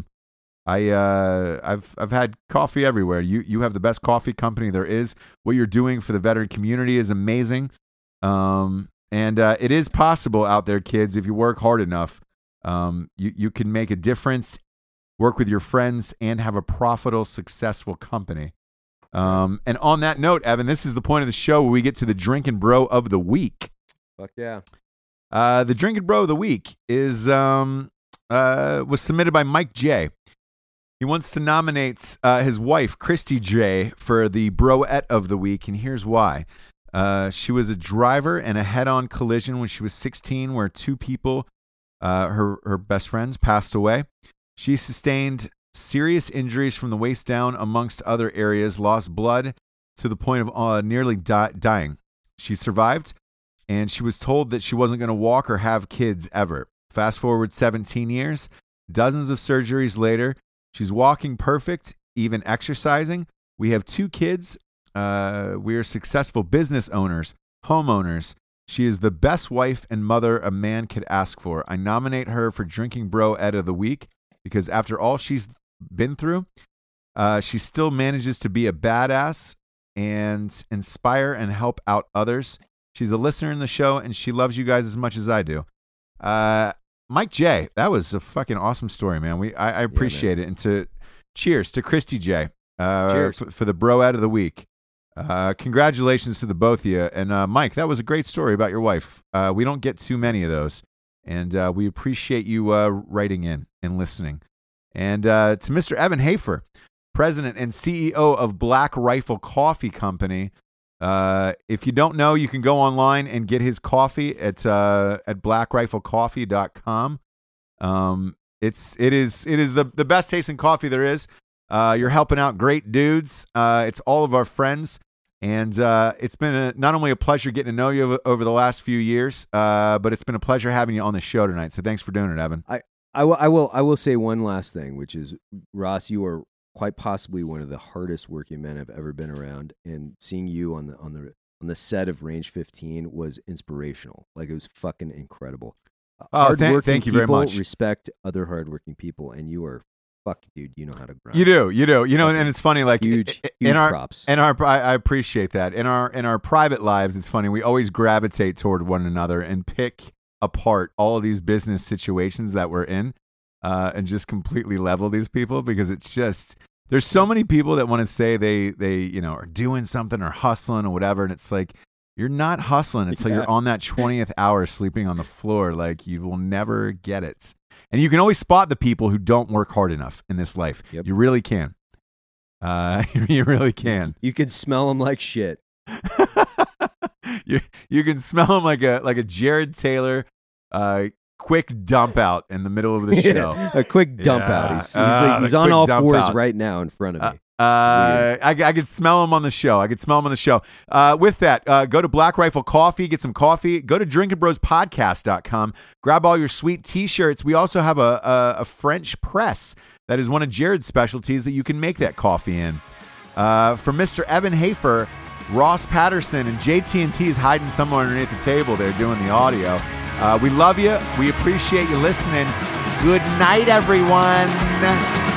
I uh, I've I've had coffee everywhere. You you have the best coffee company there is. What you're doing for the veteran community is amazing. Um, and uh, it is possible out there, kids, if you work hard enough. Um, you, you can make a difference, work with your friends, and have a profitable, successful company. Um, and on that note, Evan, this is the point of the show where we get to the Drinkin' Bro of the Week. Fuck yeah. Uh, the Drinkin' Bro of the Week is um, uh, was submitted by Mike J. He wants to nominate uh, his wife, Christy J, for the Broette of the Week, and here's why. Uh, she was a driver in a head-on collision when she was sixteen where two people... Uh, her her best friends passed away. She sustained serious injuries from the waist down, amongst other areas, lost blood to the point of uh, nearly di- dying. She survived, and she was told that she wasn't going to walk or have kids ever. Fast forward seventeen years, dozens of surgeries later, she's walking perfect, even exercising. We have two kids. Uh, we are successful business owners, homeowners. She is the best wife and mother a man could ask for. I nominate her for Drinking Bro Ed of the Week because after all she's been through, uh, she still manages to be a badass and inspire and help out others. She's a listener in the show, and she loves you guys as much as I do. Uh, Mike J, that was a fucking awesome story, man. We I, I appreciate yeah, it. And to cheers to Christy J uh, cheers. F- for the Bro Ed of the Week. Uh, congratulations to the both of you. And uh, Mike, that was a great story about your wife. Uh, we don't get too many of those. And uh, we appreciate you uh, writing in and listening. And uh, to Mister Evan Hafer, president and C E O of Black Rifle Coffee Company. Uh, if you don't know, you can go online and get his coffee at uh, at black rifle coffee dot com. Um, it's it is it is the, the best tasting coffee there is. Uh, you're helping out great dudes. Uh, it's all of our friends. And uh, it's been a, not only a pleasure getting to know you over, over the last few years, uh, but it's been a pleasure having you on the show tonight. So thanks for doing it, Evan. I, I, will, I, will, I will say one last thing, which is, Ross, you are quite possibly one of the hardest working men I've ever been around. And seeing you on the on the on the set of Range fifteen was inspirational. Like, it was fucking incredible. Oh, th- thank you very much. Respect other hardworking people, and you are. Fuck, dude, you know how to grind. You do, you do, you know, okay. And it's funny, like huge, in huge our, props. In our, I, I appreciate that. In our, in our private lives, it's funny. We always gravitate toward one another and pick apart all of these business situations that we're in, uh, and just completely level these people because it's just there's so many people that want to say they, they, you know, are doing something or hustling or whatever, and it's like you're not hustling. It's yeah. like you're on that twentieth hour sleeping on the floor. Like you will never get it. And you can always spot the people who don't work hard enough in this life. Yep. You really can. Uh, you really can. You can smell them like shit. you you can smell him like a like a Jared Taylor uh, quick dump out in the middle of the show. A quick dump Yeah. out. He's, he's, Uh, like, he's the on quick all dump fours out. right now in front of me. Uh, Uh, I, I could smell him on the show. I could smell him on the show. Uh, with that, uh, go to Black Rifle Coffee, get some coffee. Go to drinking bros podcast dot com. Grab all your sweet T-shirts. We also have a, a, a French press that is one of Jared's specialties that you can make that coffee in. Uh, for Mister Evan Hafer, Ross Patterson, and J T and T is hiding somewhere underneath the table there doing the audio. Uh, we love you. We appreciate you listening. Good night, everyone.